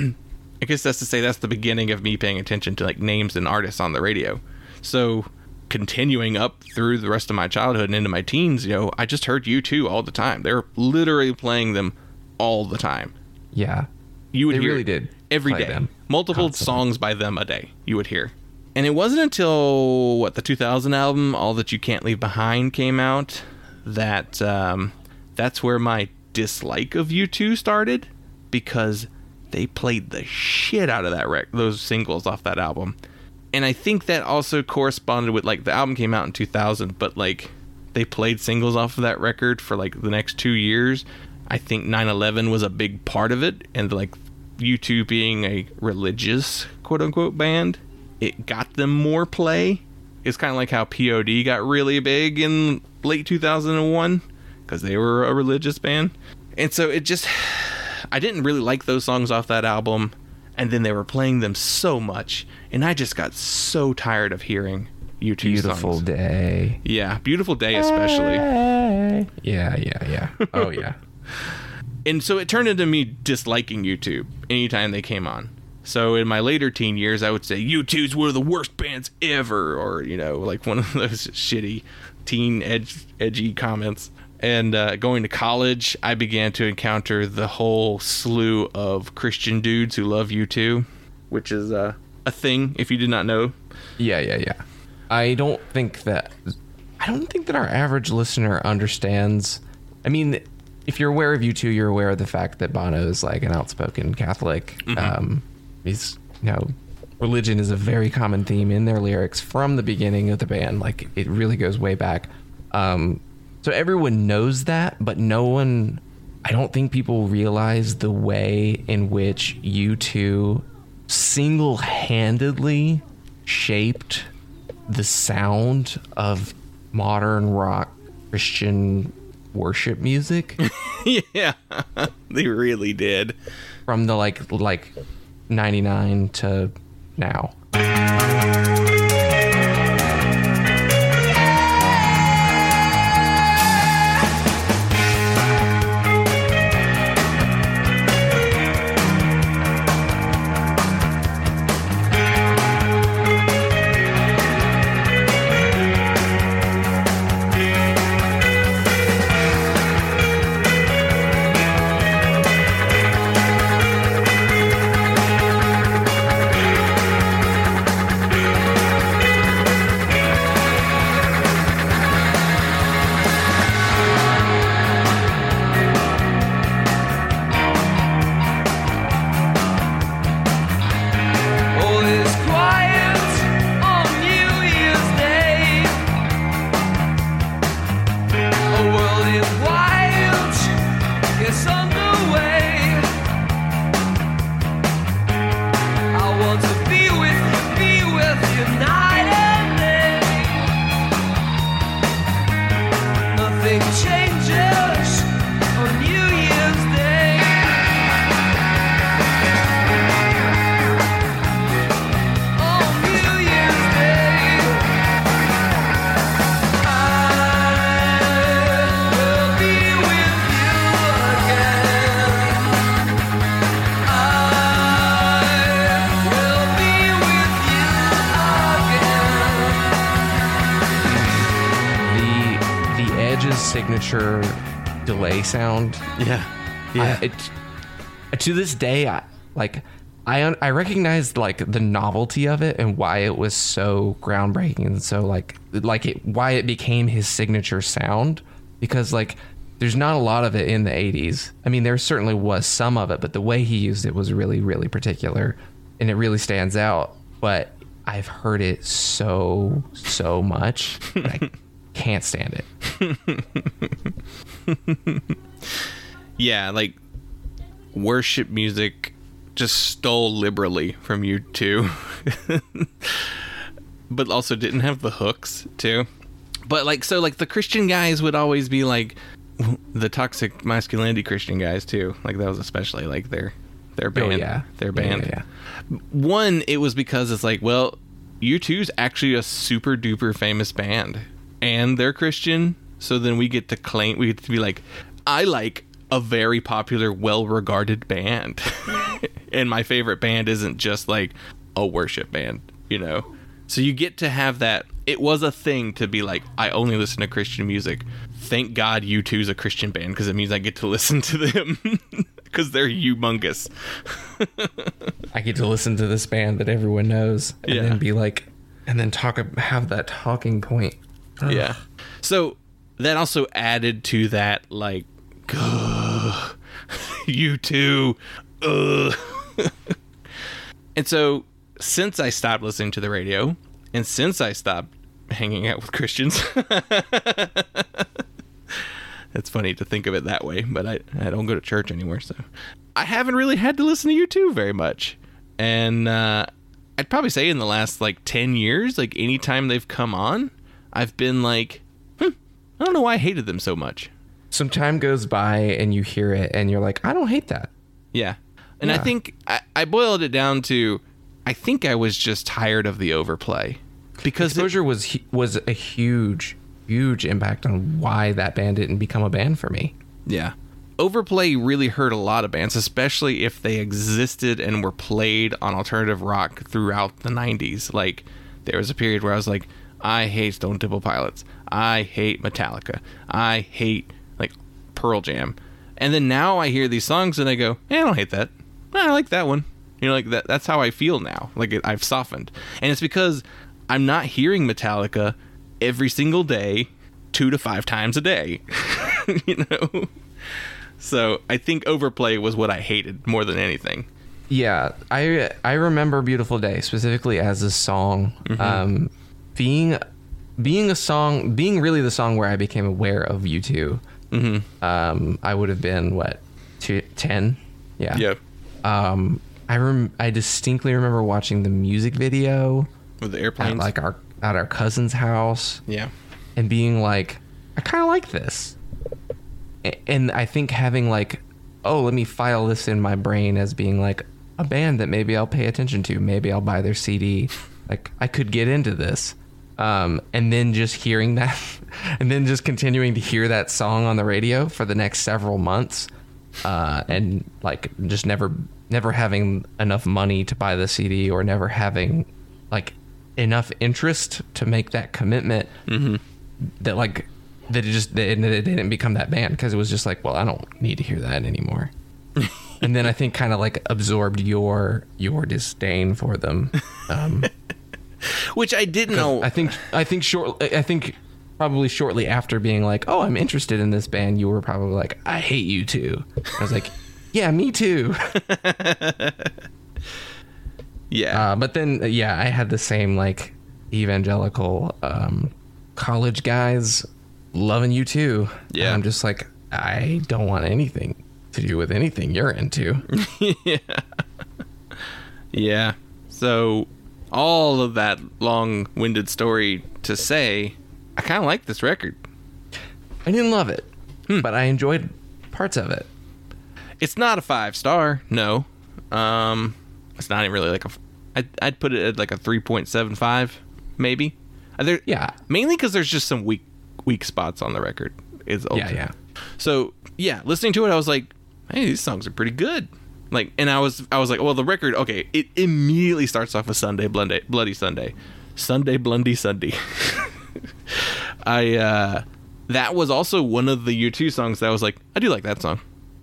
I guess that's to say that's the beginning of me paying attention to like names and artists on the radio. So continuing up through the rest of my childhood and into my teens, you know, I just heard U two all the time. They were literally playing them all the time. Yeah, you would they hear really did every day, them multiple constantly. songs by them a day. You would hear. And it wasn't until, what, the two thousand album, All That You Can't Leave Behind, came out, that um, that's where my dislike of U two started, because they played the shit out of that rec- those singles off that album. And I think that also corresponded with, like, the album came out in two thousand, but, like, they played singles off of that record for, like, the next two years. I think nine eleven was a big part of it, and, like, U two being a religious, quote-unquote, band, it got them more play. It's kind of like how P O D got really big in late two thousand one, because they were a religious band. And so it just, I didn't really like those songs off that album, and then they were playing them so much, and I just got so tired of hearing U two Beautiful songs. Day. Yeah, Beautiful Day especially. Yeah, yeah, yeah. Oh, yeah. And so it turned into me disliking U two anytime they came on. So in my later teen years, I would say U two's one of the worst bands ever, or, you know, like one of those shitty teen edge, edgy comments. And uh, going to college, I began to encounter the whole slew of Christian dudes who love U two. which is uh, a thing if you did not know. Yeah, yeah, yeah. I don't think that I don't think that our average listener understands. I mean, if you're aware of U two, you're aware of the fact that Bono is like an outspoken Catholic. Mm-hmm. Um, he's, you know, religion is a very common theme in their lyrics from the beginning of the band. Like, it really goes way back. Um, so everyone knows that, but no one, I don't think people realize the way in which U two single-handedly shaped the sound of modern rock Christian worship music. Yeah, they really did. From the like like ninety-nine to now. Signature delay sound. Yeah, yeah. I, it, to this day, I like. I I recognized like the novelty of it and why it was so groundbreaking and so like like it why it became his signature sound, because like there's not a lot of it in the eighties. I mean, there certainly was some of it, but the way he used it was really really particular, and it really stands out. But I've heard it so so much. I can't stand it. Yeah, like worship music just stole liberally from U two. But also didn't have the hooks too. But like, so like the Christian guys would always be like the toxic masculinity Christian guys too. Like that was especially like their their band. Oh, yeah. Their band. Yeah, yeah. One, it was because it's like, well, U two's actually a super duper famous band. And they're Christian, so then we get to claim, we get to be like, I like a very popular, well-regarded band. And my favorite band isn't just like a worship band, you know? So you get to have that. It was a thing to be like, I only listen to Christian music. Thank God U two's a Christian band, because it means I get to listen to them. Because they're humongous. I get to listen to this band that everyone knows, and Yeah. then be like, and then talk, have that talking point. Ugh. Yeah. So that also added to that, like, ugh, U two. Ugh. And so since I stopped listening to the radio, and since I stopped hanging out with Christians, it's funny to think of it that way, but I, I don't go to church anymore, so I haven't really had to listen to U two very much. And uh, I'd probably say in the last, like, ten years, like, anytime they've come on, I've been like, hmm, I don't know why I hated them so much. Some time goes by and you hear it and you're like, I don't hate that. Yeah. And Yeah. I think I, I boiled it down to, I think I was just tired of the overplay. Because it- Exposure was hu- was a huge, huge impact on why that band didn't become a band for me. yeah. Overplay really hurt a lot of bands, especially if they existed and were played on alternative rock throughout the nineties. Like, there was a period where I was like, I hate Stone Temple Pilots. I hate Metallica. I hate, like, Pearl Jam. And then now I hear these songs and I go, eh, I don't hate that. I like that one. You know, like that. That's how I feel now. Like it, I've softened, and it's because I'm not hearing Metallica every single day, two to five times a day. You know. So I think Overplay was what I hated more than anything. Yeah, I I remember Beautiful Day specifically as a song, mm-hmm. um, being being a song, being really the song where I became aware of U two. Mm-hmm. Um, I would have been what, two, ten? Yeah. Yep. Um, I rem- I distinctly remember watching the music video with the airplanes, at like our at our cousin's house. Yeah. And being like, I kind of like this. And I think having like, oh, let me file this in my brain as being like a band that maybe I'll pay attention to. Maybe I'll buy their C D. Like I could get into this. Um, and then just hearing that and then just continuing to hear that song on the radio for the next several months. Uh, and like just never, never having enough money to buy the C D or never having like enough interest to make that commitment mm-hmm. that like, that it just it, it didn't become that band because it was just like, well, I don't need to hear that anymore. And then I think kind of like absorbed your your disdain for them, um, which I didn't know. I think I think short I think probably shortly after being like, oh, I'm interested in this band, you were probably like, I hate you too. I was like, yeah, me too. Yeah, uh, but then yeah, I had the same like evangelical um, college guys loving you too. Yeah. And I'm just like, I don't want anything to do with anything you're into. Yeah. Yeah. So all of that long-winded story to say, I kind of like this record. I didn't love it, hmm. but I enjoyed parts of it. It's not a five star. No. Um, it's not even really like a, I'd, I'd put it at like a three point seven five maybe. There, yeah. Mainly because there's just some weak weak spots on the record. Is yeah, yeah. So yeah, listening to it, I was like, hey, these songs are pretty good. Like, and I was I was like, well, the record, okay, it immediately starts off with Sunday Bloody, Bloody Sunday, Sunday Blundy Sunday. I uh, that was also one of the U two songs that I was like, I do like that song,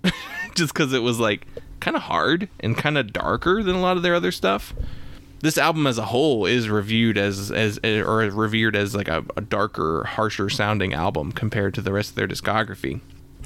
just because it was like kind of hard and kind of darker than a lot of their other stuff. This album as a whole is reviewed as as or revered as like a, a darker, harsher sounding album compared to the rest of their discography.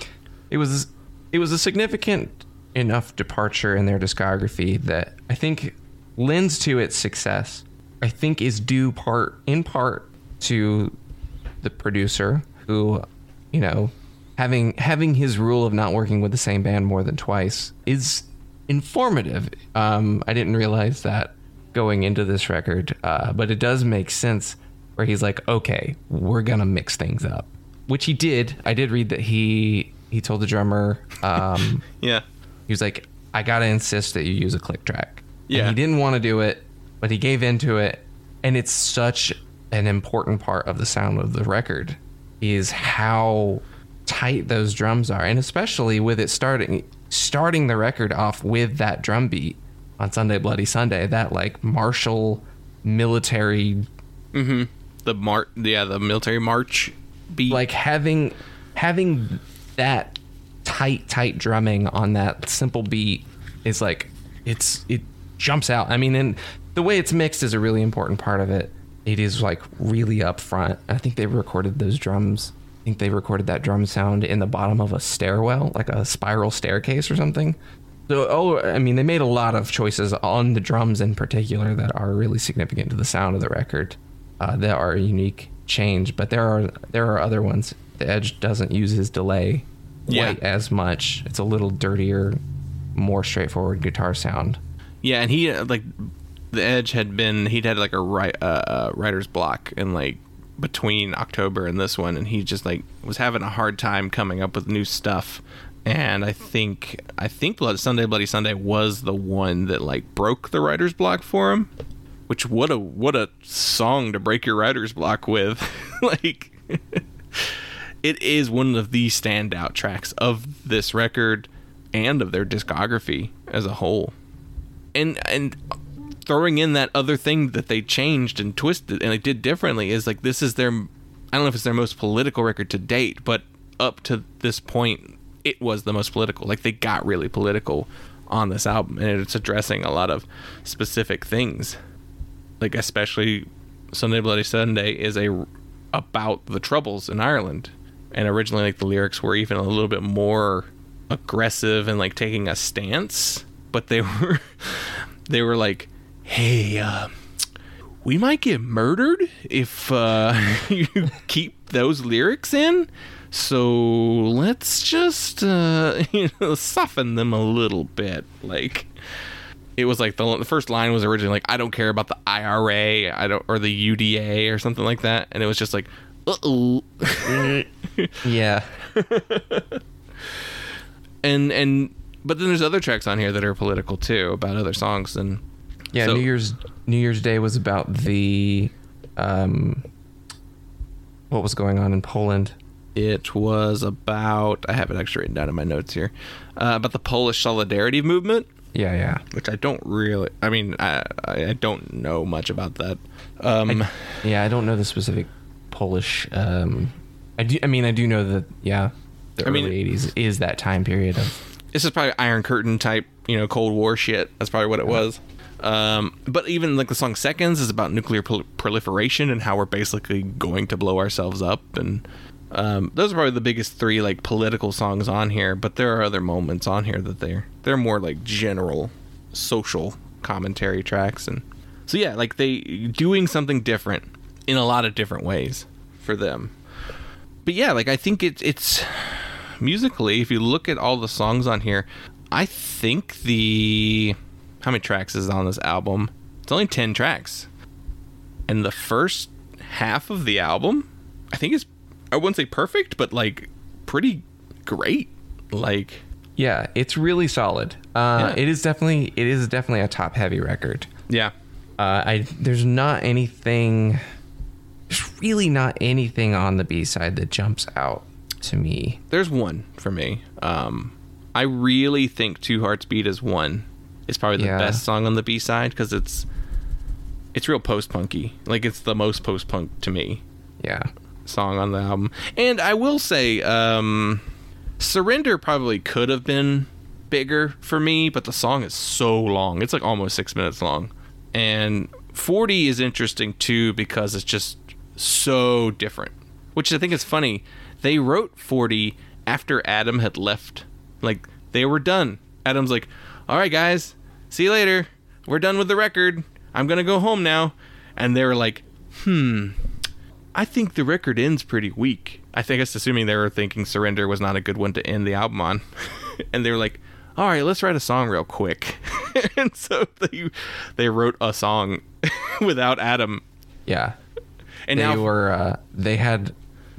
It was it was a significant enough departure in their discography that I think lends to its success. I think is due part in part to the producer who, you know, having having his rule of not working with the same band more than twice is informative. Um, I didn't realize that going into this record, uh, but it does make sense where he's like, okay, we're gonna mix things up, which he did. I did read that he he told the drummer, um, yeah, he was like, I gotta insist that you use a click track. Yeah, and he didn't want to do it, but he gave into it, and it's such an important part of the sound of the record is how tight those drums are, and especially with it starting starting the record off with that drum beat on Sunday Bloody Sunday, that like martial military mm-hmm. the mar yeah the military march beat, like having having that tight tight drumming on that simple beat is like it's it jumps out. I mean, and the way it's mixed is a really important part of it. It is like really up front. I think they recorded those drums I think they recorded that drum sound in the bottom of a stairwell, like a spiral staircase or something. So, oh, I mean, they made a lot of choices on the drums in particular that are really significant to the sound of the record. Uh, that are a unique change, but there are there are other ones. The Edge doesn't use his delay yeah. quite as much. It's a little dirtier, more straightforward guitar sound. Yeah, and he uh, like the Edge had been he'd had like a write, uh, writer's block in like between October and this one, and he just like was having a hard time coming up with new stuff. And I think I think Blood Sunday Bloody Sunday was the one that like broke the writer's block for him. Which what a what a song to break your writer's block with. Like it is one of the standout tracks of this record and of their discography as a whole. And and throwing in that other thing that they changed and twisted and they did differently is like this is their I don't know if it's their most political record to date, but up to this point it was the most political. Like they got really political on this album, and it's addressing a lot of specific things. Like especially Sunday Bloody Sunday is a about the Troubles in Ireland, and originally like the lyrics were even a little bit more aggressive and like taking a stance, but they were they were like, hey, uh we might get murdered if uh you keep those lyrics in, so let's just uh you know soften them a little bit. Like it was like the, the first line was originally like, I don't care about the I R A, I don't, or the U D A or something like that, and it was just like, uh-oh. Yeah. and and but then there's other tracks on here that are political too, about other songs. And yeah, so, New Year's New Year's Day was about the um what was going on in Poland. It was about, I have it actually written down in my notes here, uh, about the Polish Solidarity movement. Yeah, yeah. Which I don't really, I mean, I I don't know much about that. Um, I, yeah, I don't know the specific Polish. Um, I do. I mean, I do know that. Yeah, the I early mean, eighties is that time period of. This is probably Iron Curtain type, you know, Cold War shit. That's probably what it was. Um, but even like the song Seconds is about nuclear prol- proliferation and how we're basically going to blow ourselves up. And um, those are probably the biggest three like political songs on here. But there are other moments on here that they're they're more like general social commentary tracks. And so yeah, like they doing something different in a lot of different ways for them. But yeah, like I think it's it's musically, if you look at all the songs on here, I think the how many tracks is on this album? It's only ten tracks. And the first half of the album, I think is, I wouldn't say perfect, but like pretty great. Like yeah, it's really solid. Uh, Yeah. It is definitely it is definitely a top heavy record. yeah. Uh, I there's not anything, there's really not anything on the B side that jumps out to me. There's one for me. Um, I really think Two Hearts Beat As One is probably the Yeah. best song on the B side because it's it's real post punky. Like it's the most post punk to me Yeah. song on the album. And I will say, um, Surrender probably could have been bigger for me, but the song is so long. It's like almost six minutes long. And forty is interesting too because it's just so different, which I think is funny. They wrote forty after Adam had left. Like they were done. Adam's like, all right guys, see you later. We're done with the record. I'm going to go home now. And they were like, hmm, I think the record ends pretty weak. I think it's assuming they were thinking Surrender was not a good one to end the album on. And they were like, all right, let's write a song real quick. And so they they wrote a song without Adam. Yeah. And they now were uh, they had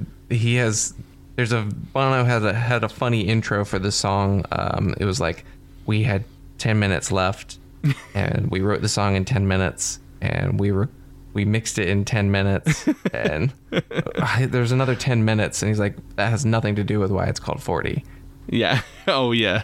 he has there's a Bono had a had a funny intro for the song. Um, it was like we had ten minutes left and we wrote the song in ten minutes and we were we mixed it in ten minutes and uh, there's another ten minutes and he's like that has nothing to do with why it's called forty. Yeah. Oh yeah.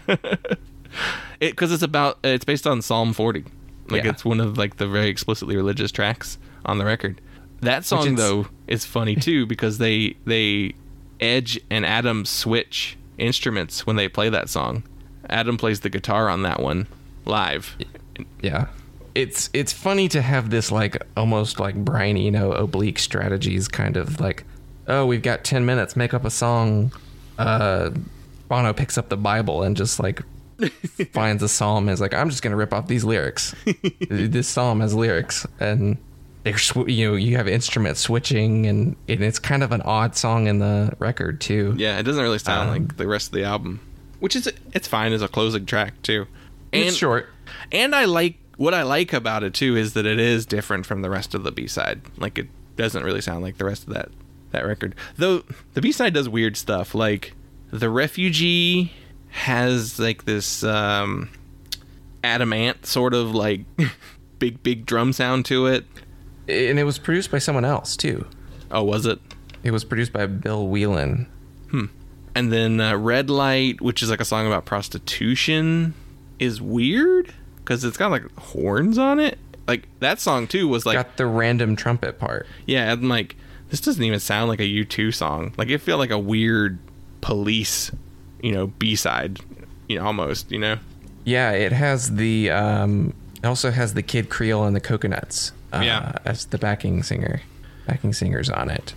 It because it's about it's based on Psalm forty. Like Yeah. it's one of like the very explicitly religious tracks on the record. That song it's- though is funny too because they they Edge and Adam switch instruments when they play that song. Adam plays the guitar on that one live. Yeah. It's it's funny to have this like almost like Brian Eno oblique strategies kind of like, oh, we've got ten minutes, make up a song. Uh, Bono picks up the Bible and just like finds a psalm and is like, I'm just gonna rip off these lyrics. This psalm has lyrics and they're sw- you know you have instruments switching and, and it's kind of an odd song in the record too. Yeah, it doesn't really sound Um, like the rest of the album, which is it's fine as a closing track too. And It's short. And I like what I like about it too is that it is different from the rest of the B-side. Like it doesn't really sound like the rest of that that record. Though the B-side does weird stuff. Like The Refugee has like this um Adamant sort of like big big drum sound to it. And it was produced by someone else too. Oh, was it? It was produced by Bill Whelan. And then uh, Red Light, which is like a song about prostitution, is weird because it's got like horns on it. Like that song too was like, Got the random trumpet part. yeah, and like this doesn't even sound like a U two song. Like it felt like a weird Police, you know, B-side, you know, almost, you know. Yeah, it has the um, it also has the Kid Creole and the Coconuts uh, Yeah. as the backing singer, backing singers on it.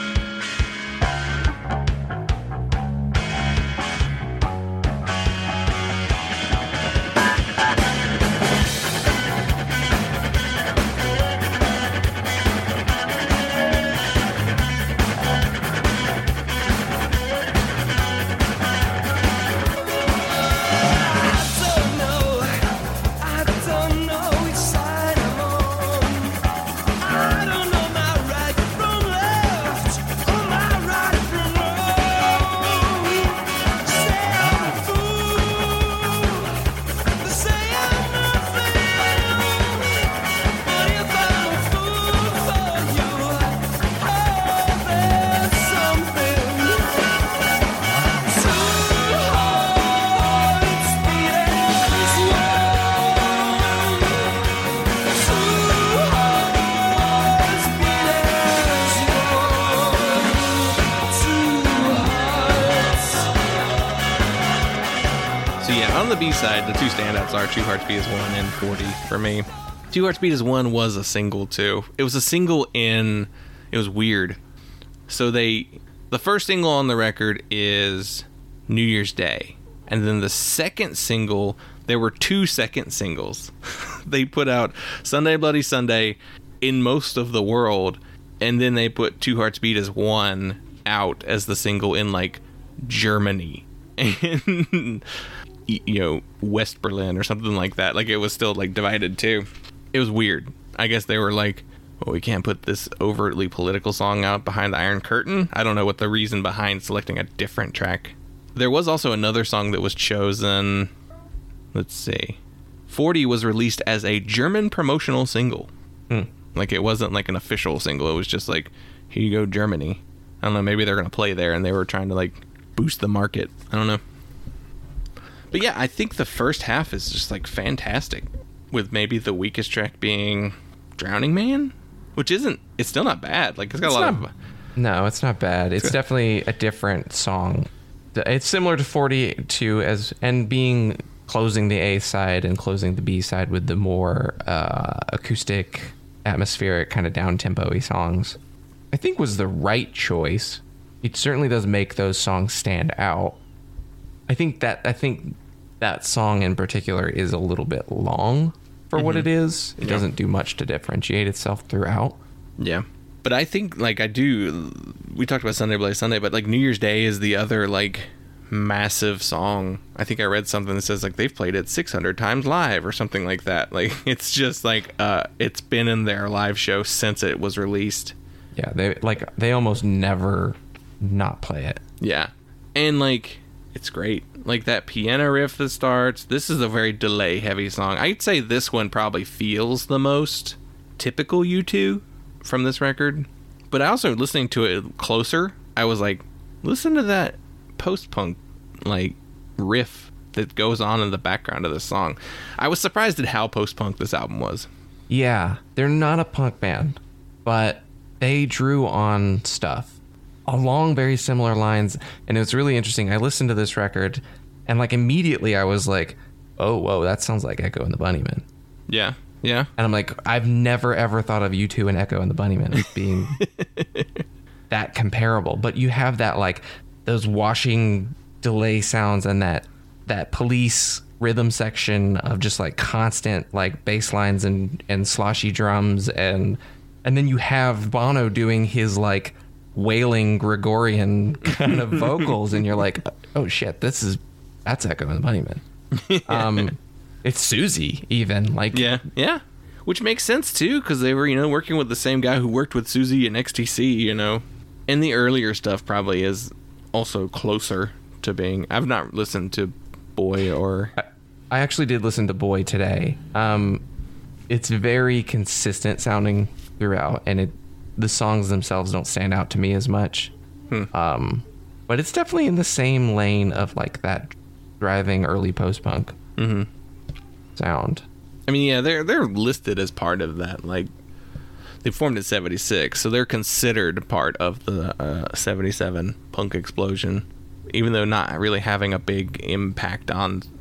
The B-side, the two standouts are Two Hearts Beat As One and forty for me. Two Hearts Beat As One was a single too. It was a single in, it was weird. So they, the first single on the record is New Year's Day. And then the second single, there were two second singles. They put out Sunday Bloody Sunday in most of the world. And then they put Two Hearts Beat As One out as the single in like Germany. And you know, West Berlin or something like that. Like, it was still like divided too. It was weird. I guess they were like, well, we can't put this overtly political song out behind the Iron Curtain. I don't know what the reason behind selecting a different track. There was also another song that was chosen. Let's see. forty was released as a German promotional single. Hmm. Like, it wasn't like an official single. It was just like, here you go, Germany. I don't know. Maybe they're going to play there and they were trying to like boost the market. I don't know. But yeah, I think the first half is just like fantastic, with maybe the weakest track being Drowning Man, which isn't, it's still not bad. Like, it's got It's a lot not- of... No, it's not bad. It's definitely a different song. It's similar to forty-two as and being closing the A side and closing the B side with the more uh, acoustic, atmospheric, kind of down tempo-y songs. I think was the right choice. It certainly does make those songs stand out. I think that I think that song in particular is a little bit long for mm-hmm. what it is. It yeah. doesn't do much to differentiate itself throughout. Yeah. But I think, like, I do, we talked about Sunday Bloody Sunday, but, like, New Year's Day is the other, like, massive song. I think I read something that says, like, they've played it six hundred times live or something like that. Like, it's just, like, uh, it's been in their live show since it was released. Yeah, they, like, they almost never not play it. Yeah. And, like, it's great. Like, that piano riff that starts, this is a very delay-heavy song. I'd say this one probably feels the most typical U two from this record. But I also, listening to it closer, I was like, listen to that post-punk, like, riff that goes on in the background of this song. I was surprised at how post-punk this album was. Yeah, they're not a punk band, but they drew on stuff along very similar lines, and it was really interesting. I listened to this record, and, like, immediately I was like, oh, whoa, that sounds like Echo and the Bunnymen. Yeah. Yeah. And I'm like, I've never, ever thought of U two and Echo and the Bunnymen as being that comparable. But you have that, like, those washing delay sounds and that that Police rhythm section of just, like, constant, like, bass lines and, and sloshy drums. And, and then you have Bono doing his, like, wailing Gregorian kind of vocals. And you're like, oh, shit, this is, that's Echo and the Bunnymen. Um It's Susie, even. Like, yeah, yeah. Which makes sense, too, because they were, you know, working with the same guy who worked with Susie in X T C, you know. And the earlier stuff probably is also closer to being... I've not listened to Boy or... I, I actually did listen to Boy today. Um, it's very consistent sounding throughout, and it the songs themselves don't stand out to me as much. Hmm. Um, but it's definitely in the same lane of, like, that driving early post-punk. Mm-hmm. sound. I mean, yeah, they're they're listed as part of that. Like, they formed in seventy-six, so they're considered part of the uh, seventy-seven punk explosion, even though not really having a big impact on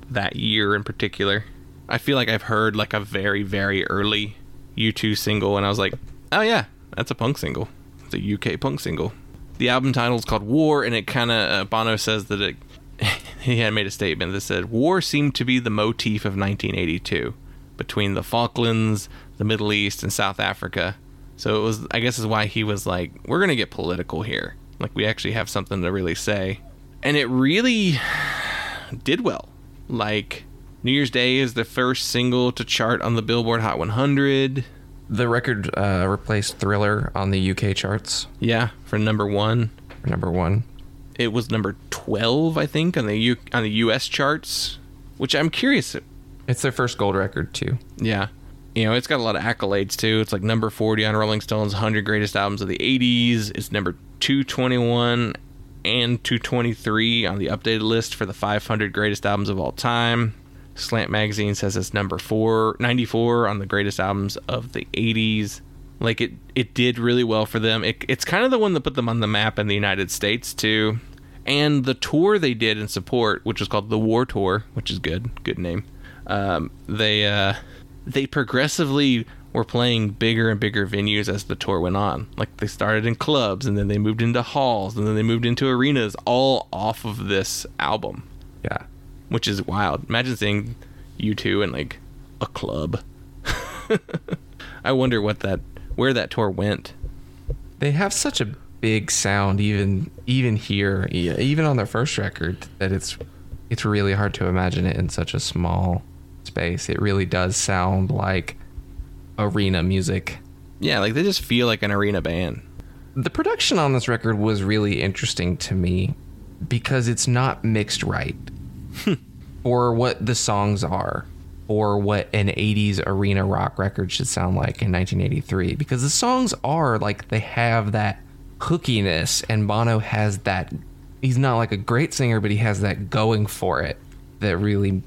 that year in particular. I feel like I've heard like a very, very early U two single, and I was like, oh yeah, that's a punk single. It's a U K punk single. The album title is called War, and it kind of, uh, Bono says that it, he had made a statement that said, war seemed to be the motif of nineteen eighty-two, between the Falklands, the Middle East, and South Africa. So it was, I guess is why he was like, we're going to get political here. Like, we actually have something to really say. And it really did well. Like, New Year's Day is the first single to chart on the Billboard Hot one hundred. The record uh, replaced Thriller on the U K charts. Yeah, for number one. For number one. It was number twelve, I think, on the U- on the U S charts, which I'm curious. It's their first gold record, too. Yeah. You know, it's got a lot of accolades, too. It's like number forty on Rolling Stone's one hundred Greatest Albums of the eighties. It's number two twenty-one and two twenty-three on the updated list for the five hundred Greatest Albums of All Time. Slant Magazine says it's number four, ninety-four on the Greatest Albums of the eighties. Like, it, it did really well for them. It, it's kind of the one that put them on the map in the United States, too. And the tour they did in support, which was called the War Tour, which is good. Good name. Um, they, uh, they progressively were playing bigger and bigger venues as the tour went on. Like, they started in clubs, and then they moved into halls, and then they moved into arenas, all off of this album. Yeah. Which is wild. Imagine seeing U two in, like, a club. I wonder what that, where that tour went. They have such a big sound, even even here, even on their first record, that it's it's really hard to imagine it in such a small space. It really does sound like arena music. Yeah, like they just feel like an arena band. The production on this record was really interesting to me because it's not mixed right. Or what the songs are, or what an eighties arena rock record should sound like in nineteen eighty-three, because the songs are like, they have that hookiness, and Bono has that. He's not like a great singer, but he has that going for it that really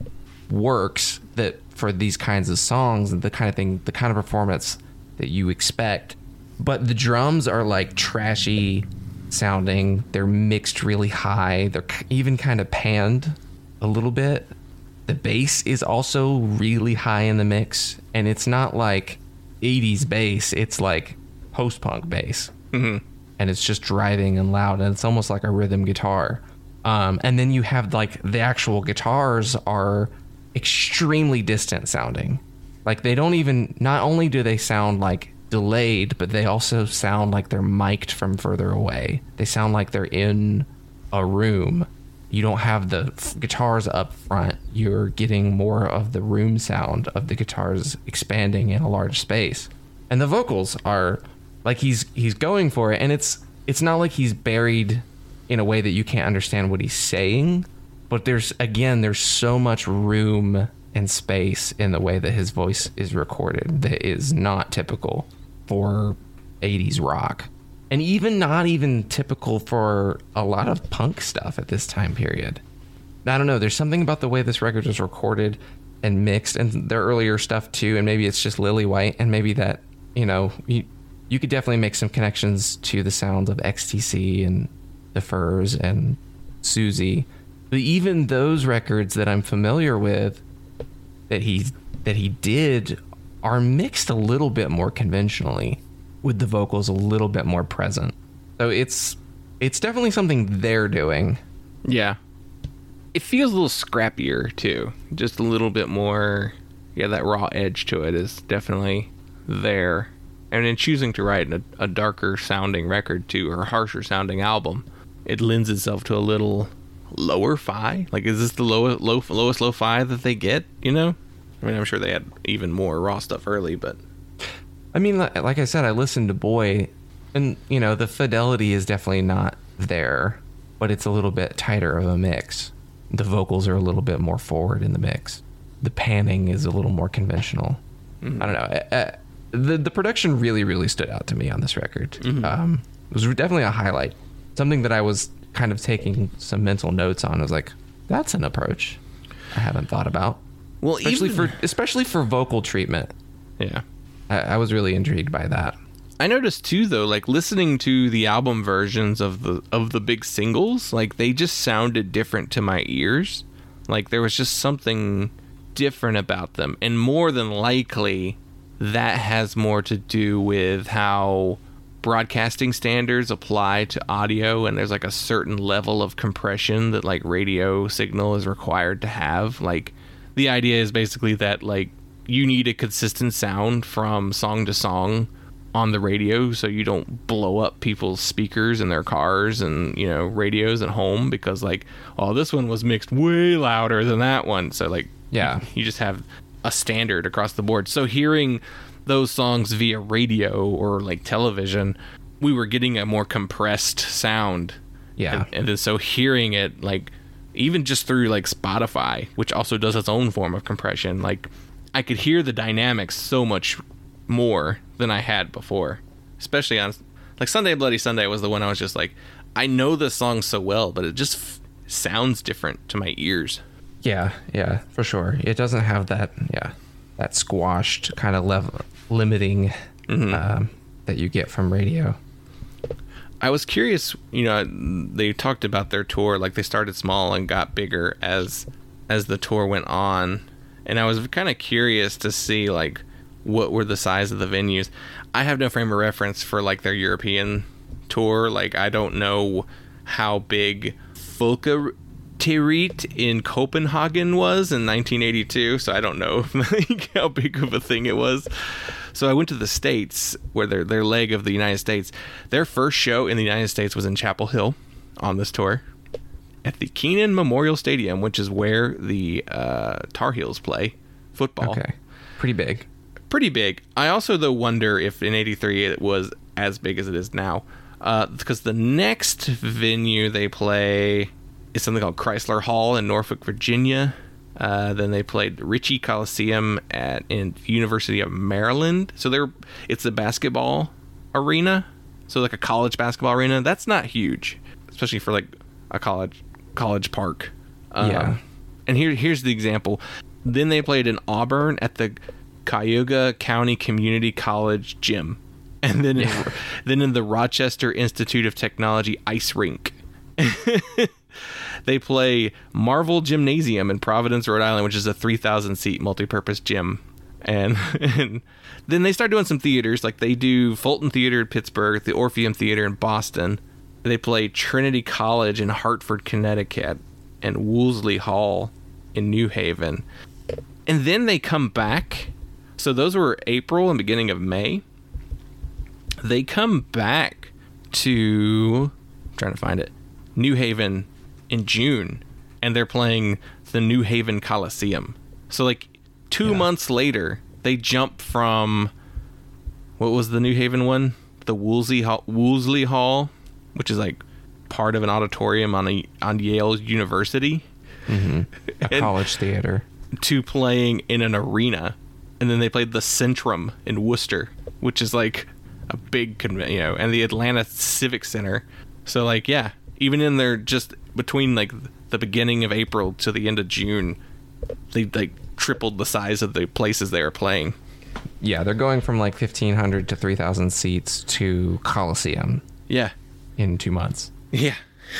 works, that for these kinds of songs and the kind of thing, the kind of performance that you expect. But the drums are like trashy sounding. They're mixed really high. They're even kind of panned a little bit. The bass is also really high in the mix, and it's not like eighties bass. It's like post-punk bass. Mm-hmm. And it's just driving and loud, and it's almost like a rhythm guitar. Um, and then you have like the actual guitars are extremely distant sounding. Like they don't even, not only do they sound like delayed, but they also sound like they're mic'd from further away. They sound like they're in a room. You don't have the f- guitars up front. You're getting more of the room sound of the guitars expanding in a large space. And the vocals are like he's he's going for it, and it's it's not like he's buried in a way that you can't understand what he's saying, but there's again there's so much room and space in the way that his voice is recorded that is not typical for eighties rock. And even not even typical for a lot of punk stuff at this time period. I don't know. There's something about the way this record was recorded and mixed, and their earlier stuff too. And maybe it's just Lily White, and maybe that, you know, you, you could definitely make some connections to the sounds of X T C and The Furs and Susie. But even those records that I'm familiar with that he that he did are mixed a little bit more conventionally, with the vocals a little bit more present. So it's it's definitely something they're doing. Yeah. It feels a little scrappier, too. Just a little bit more... Yeah, that raw edge to it is definitely there. And in choosing to write a, a darker sounding record, too, or harsher sounding album, it lends itself to a little lower fi. Like, is this the low, low, lowest lo-fi that they get, you know? I mean, I'm sure they had even more raw stuff early, but... I mean, like I said, I listened to Boy, and, you know, the fidelity is definitely not there, but it's a little bit tighter of a mix. The vocals are a little bit more forward in the mix. The panning is a little more conventional. Mm-hmm. I don't know. Uh, the the production really, really stood out to me on this record. Mm-hmm. Um, it was definitely a highlight. Something that I was kind of taking some mental notes on. I was like, that's an approach I haven't thought about. Well, especially even... for especially for vocal treatment. Yeah. I was really intrigued by that. I noticed too, though, like listening to the album versions of the of the big singles, like they just sounded different to my ears. Like, there was just something different about them. And more than likely, that has more to do with how broadcasting standards apply to audio, and there's like a certain level of compression that like radio signal is required to have. Like, the idea is basically that like you need a consistent sound from song to song on the radio, so you don't blow up people's speakers in their cars and, you know, radios at home, because like, oh, this one was mixed way louder than that one. So like, Yeah. you just have a standard across the board. So hearing those songs via radio or like television, we were getting a more compressed sound. Yeah. And, and then so hearing it like even just through like Spotify, which also does its own form of compression, like I could hear the dynamics so much more than I had before. Especially on like Sunday Bloody Sunday was the one I was just like, I know this song so well, but it just f- sounds different to my ears. Yeah, yeah, for sure. It doesn't have that, yeah, that squashed kind of level limiting Mm-hmm. um, that you get from radio. I was curious, you know, they talked about their tour, like they started small and got bigger as as the tour went on. And I was kind of curious to see like what were the size of the venues. I have no frame of reference for like their European tour. Like, I don't know how big Folketeriet in Copenhagen was in nineteen eighty-two, so I don't know like, how big of a thing it was. So I went to the States, where their their leg of the United States. Their first show in the United States was in Chapel Hill on this tour at the Keenan Memorial Stadium, which is where the uh, Tar Heels play football. Okay. Pretty big. Pretty big. I also, though, wonder if in eighty-three it was as big as it is now. Uh, because the next venue they play is something called Chrysler Hall in Norfolk, Virginia. Uh, then they played Ritchie Coliseum at in University of Maryland. So they're it's a basketball arena, so like a college basketball arena. That's not huge, especially for like a college college park. Um, Yeah. And here here's the example. Then they played in Auburn at the Cayuga County Community College gym, and then in, then in the Rochester Institute of Technology ice rink. They play Marvel Gymnasium in Providence, Rhode Island, which is a three thousand seat multi-purpose gym. And, and then they start doing some theaters, like they do Fulton Theater in Pittsburgh, the Orpheum Theater in Boston. They play Trinity College in Hartford, Connecticut, and Wolseley Hall in New Haven. And then they come back. So those were April and beginning of May. They come back to, I'm trying to find it, New Haven in June, and they're playing the New Haven Coliseum. So like two Yeah. months later, they jump from, what was the New Haven one? The Wolseley Hall, Wolseley Hall, which is like part of an auditorium on a, on Yale University, A And- college theater. to playing in an arena. And then they played the Centrum in Worcester, which is like a big, conve- you know, and the Atlanta Civic Center. So like, yeah, even in their just between like the beginning of April to the end of June, they like tripled the size of the places they were playing. Yeah, they're going from like fifteen hundred to three thousand seats to Coliseum Yeah. in two months. Yeah.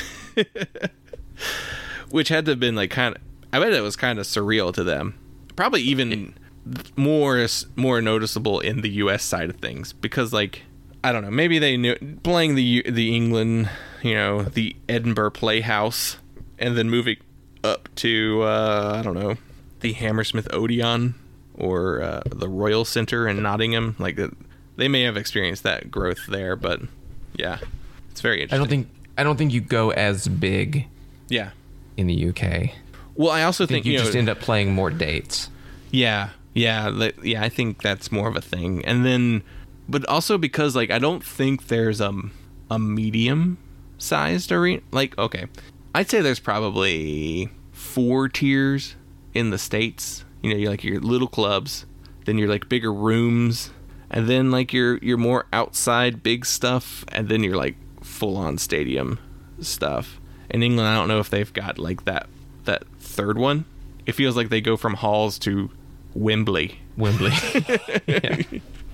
Which had to have been like kind of, I bet it was kind of surreal to them. Probably even more more noticeable in the U S side of things, because like, I don't know, maybe they knew playing the the England, you know, the Edinburgh Playhouse, and then moving up to uh, I don't know, the Hammersmith Odeon or uh, the Royal Centre in Nottingham. Like, they may have experienced that growth there, but yeah, it's very interesting. I don't think I don't think you go as big Yeah. in the U K. Well, I also I think think, you you know, just end up playing more dates. yeah, yeah, li- yeah. I think that's more of a thing, and then, but also because like I don't think there's um a medium sized arena. Like, okay, I'd say there's probably four tiers in the States. You know, you're like your little clubs, then you're like bigger rooms, and then like your your more outside big stuff, and then you're like full on stadium stuff. In England, I don't know if they've got like that that third one. It feels like they go from halls to Wembley. Wembley. Yeah.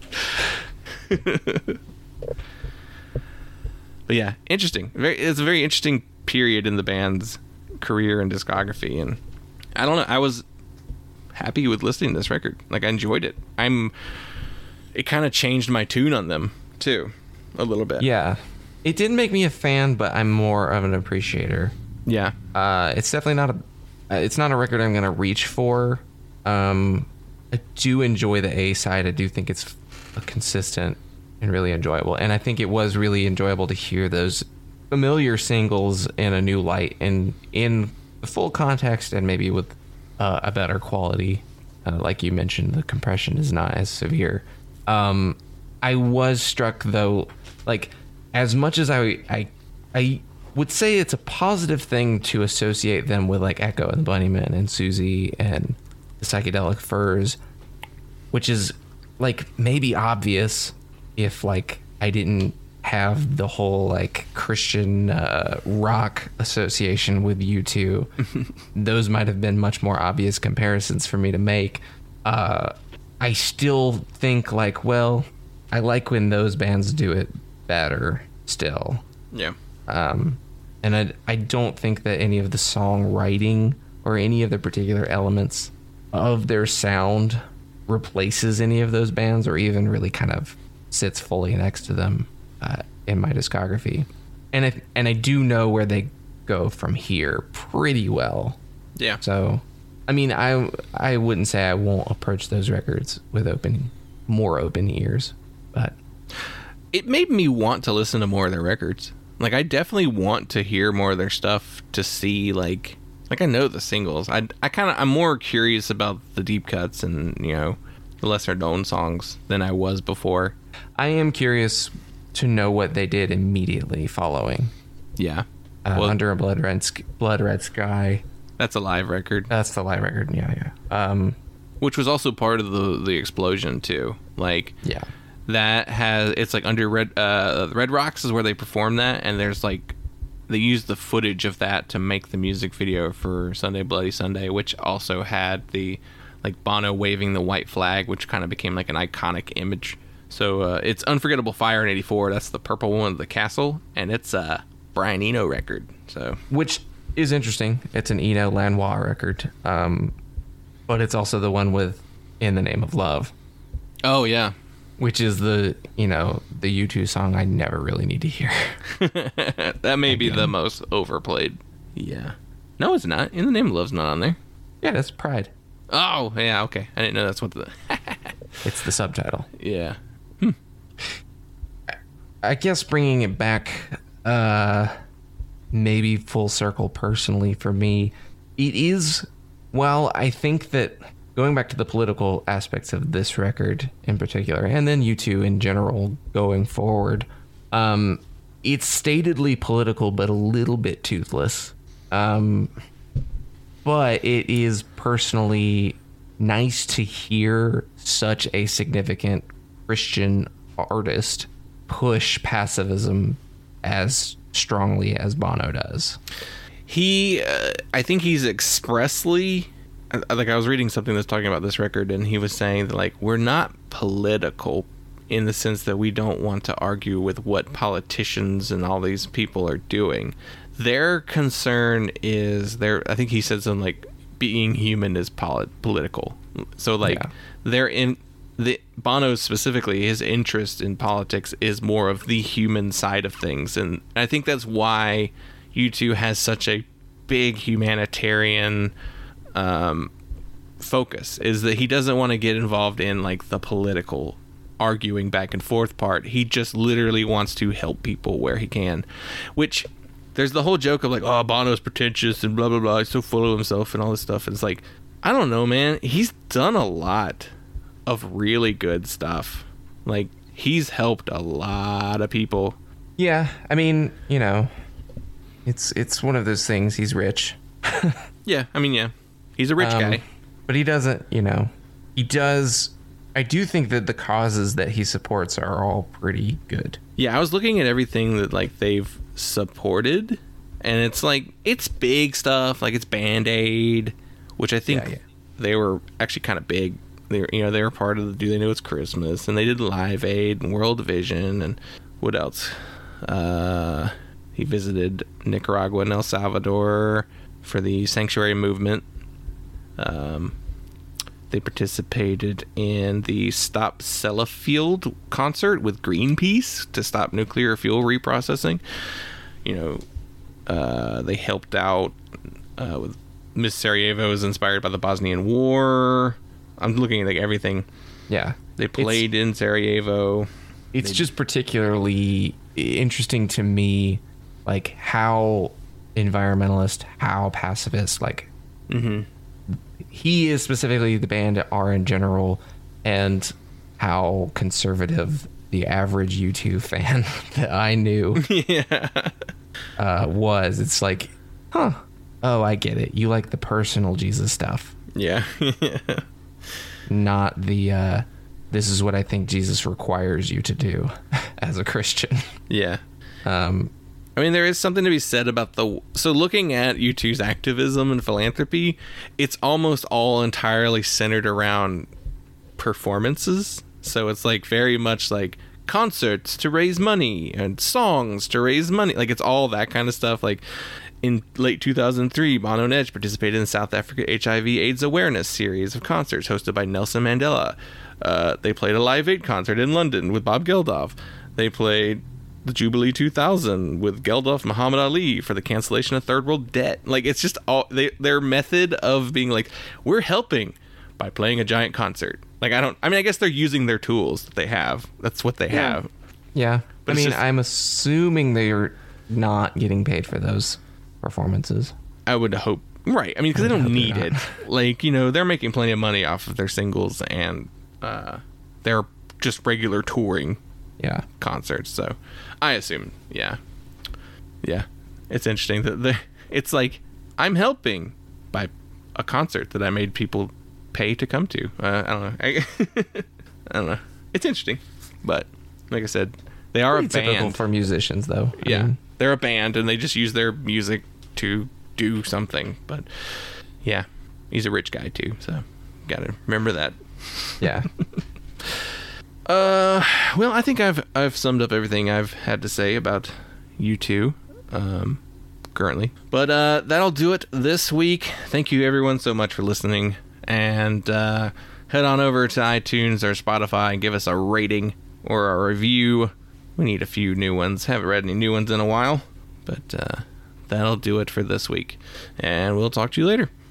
But yeah, interesting. Very, it's a very interesting period in the band's career and discography, and I don't know. I was happy with listening to this record. Like, I enjoyed it. I'm. It kind of changed my tune on them too, a little bit. Yeah, it didn't make me a fan, but I'm more of an appreciator. Yeah. Uh, it's definitely not a. uh, It's not a record I'm gonna reach for. Um, I do enjoy the A side. I do think it's a consistent and really enjoyable, and I think it was really enjoyable to hear those familiar singles in a new light and in the full context, and maybe with uh, a better quality. Uh, like you mentioned, the compression is not as severe. Um, I was struck though, like as much as I, I, I would say it's a positive thing to associate them with like Echo and the Bunnymen and Susie and the Psychedelic Furs, which is like maybe obvious if like I didn't have the whole like Christian uh, rock association with U two. Those might have been much more obvious comparisons for me to make. Uh, I still think like, well, I like when those bands do it better still. Yeah. Um, and I, I don't think that any of the songwriting or any of the particular elements of their sound replaces any of those bands or even really kind of sits fully next to them uh, in my discography. And I, and I do know where they go from here pretty well. Yeah. So, I mean, I I wouldn't say I won't approach those records with open, more open ears, but It made me want to listen to more of their records. Like, I definitely want to hear more of their stuff to see, like, like I know the singles. I, I kind of, I'm more curious about the deep cuts and, you know, the lesser known songs than I was before. I am curious to know what they did immediately following. Yeah. Uh, Well- Under a Blood Red, Sk- Blood Red Sky. That's a live record, That's the live record. Yeah, yeah. Um, which was also part of the the explosion too. Like, yeah. that has, it's like under Red uh Red Rocks is where they perform that, and there's like they used the footage of that to make the music video for Sunday Bloody Sunday, which also had the like Bono waving the white flag, which kind of became like an iconic image. So uh, it's Unforgettable Fire in eighty-four. That's the purple one of the castle, and it's a Brian Eno record. So Which is interesting. It's an Eno Lanois record, um, but it's also the one with In the Name of Love, oh yeah, which is the, you know, the U two song I never really need to hear. that may be the most overplayed. Yeah, no, it's not. In the Name of Love's not on there. Yeah, that's Pride. Oh yeah, okay. I didn't know that's what the It's the subtitle. yeah. I guess bringing it back, uh, maybe full circle personally for me, it is, well, I think that going back to the political aspects of this record in particular, and then U two in general going forward, um, it's statedly political, but a little bit toothless. Um, but it is personally nice to hear such a significant Christian artist push pacifism as strongly as Bono does. He, uh, I think he's expressly, I- like I was reading something that's talking about this record, and he was saying that like we're not political in the sense that we don't want to argue with what politicians and all these people are doing. Their concern is their, I think he said something like being human is polit- political. So like Yeah. they're in the Bono specifically, his interest in politics is more of the human side of things, and I think that's why U two has such a big humanitarian um, focus, is that he doesn't want to get involved in like the political arguing back and forth part. He just literally wants to help people where he can, which there's the whole joke of like, oh, Bono's pretentious and blah blah blah, he's so full of himself and all this stuff, and it's like, I don't know, man, he's done a lot of really good stuff. Like, he's helped a lot of people. Yeah, I mean, you know, it's it's one of those things. He's rich. Yeah, I mean, yeah, he's a rich Um, guy. But he doesn't, you know, he does. I do think that the causes that he supports are all pretty good. Yeah, I was looking at everything that like they've supported, and it's like, it's big stuff, like it's Band-Aid, which I think Yeah, yeah. they were actually kind of big. They were, you know, they were part of the Do They Know It's Christmas, and they did Live Aid and World Vision, and what else? Uh, he visited Nicaragua and El Salvador for the Sanctuary Movement. Um, they participated in the Stop Sellafield concert with Greenpeace to stop nuclear fuel reprocessing. You know, uh, they helped out uh, with Miss Sarajevo is inspired by the Bosnian War. I'm looking at like everything. Yeah. They played it's, in Sarajevo. It's they, just particularly interesting to me, like how environmentalist, how pacifist, like mm-hmm. he is specifically, the band are in general, and how conservative the average U two fan that I knew yeah. uh, was. It's like, huh, oh, I get it. You like the personal Jesus stuff. Yeah. Not the, uh, this is what I think Jesus requires you to do as a Christian. Yeah. Um, I mean, there is something to be said about the... So looking at U two's activism and philanthropy, it's almost all entirely centered around performances. So it's like very much like concerts to raise money and songs to raise money. Like it's all that kind of stuff. Like in late two thousand three, Bono and Edge participated in the South Africa H I V AIDS awareness series of concerts hosted by Nelson Mandela. Uh, they played a Live Aid concert in London with Bob Geldof. They played the Jubilee two thousand with Geldof, Muhammad Ali for the cancellation of third world debt. Like it's just all they, their method of being like, we're helping by playing a giant concert. Like I don't, I mean, I guess they're using their tools that they have. That's what they yeah. have. Yeah. But I mean, just, I'm assuming they're not getting paid for those performances. I would hope. Right. I mean, because they don't need it. Like, you know, they're making plenty of money off of their singles and uh, their just regular touring yeah. concerts. So I assume, yeah. Yeah. It's interesting that they, it's like, I'm helping by a concert that I made people pay to come to. Uh, I don't know. I, I don't know. It's interesting. But like I said, they are Pretty a band. typical for musicians, though. I Yeah. mean, they're a band and they just use their music to do something. But yeah, he's a rich guy too. So gotta remember that. yeah. Uh, well, I think I've I've summed up everything I've had to say about U two, um, currently. But uh, that'll do it this week. Thank you everyone so much for listening, and uh, head on over to iTunes or Spotify and give us a rating or a review. We need a few new ones. Haven't read any new ones in a while, but uh, that'll do it for this week, and we'll talk to you later.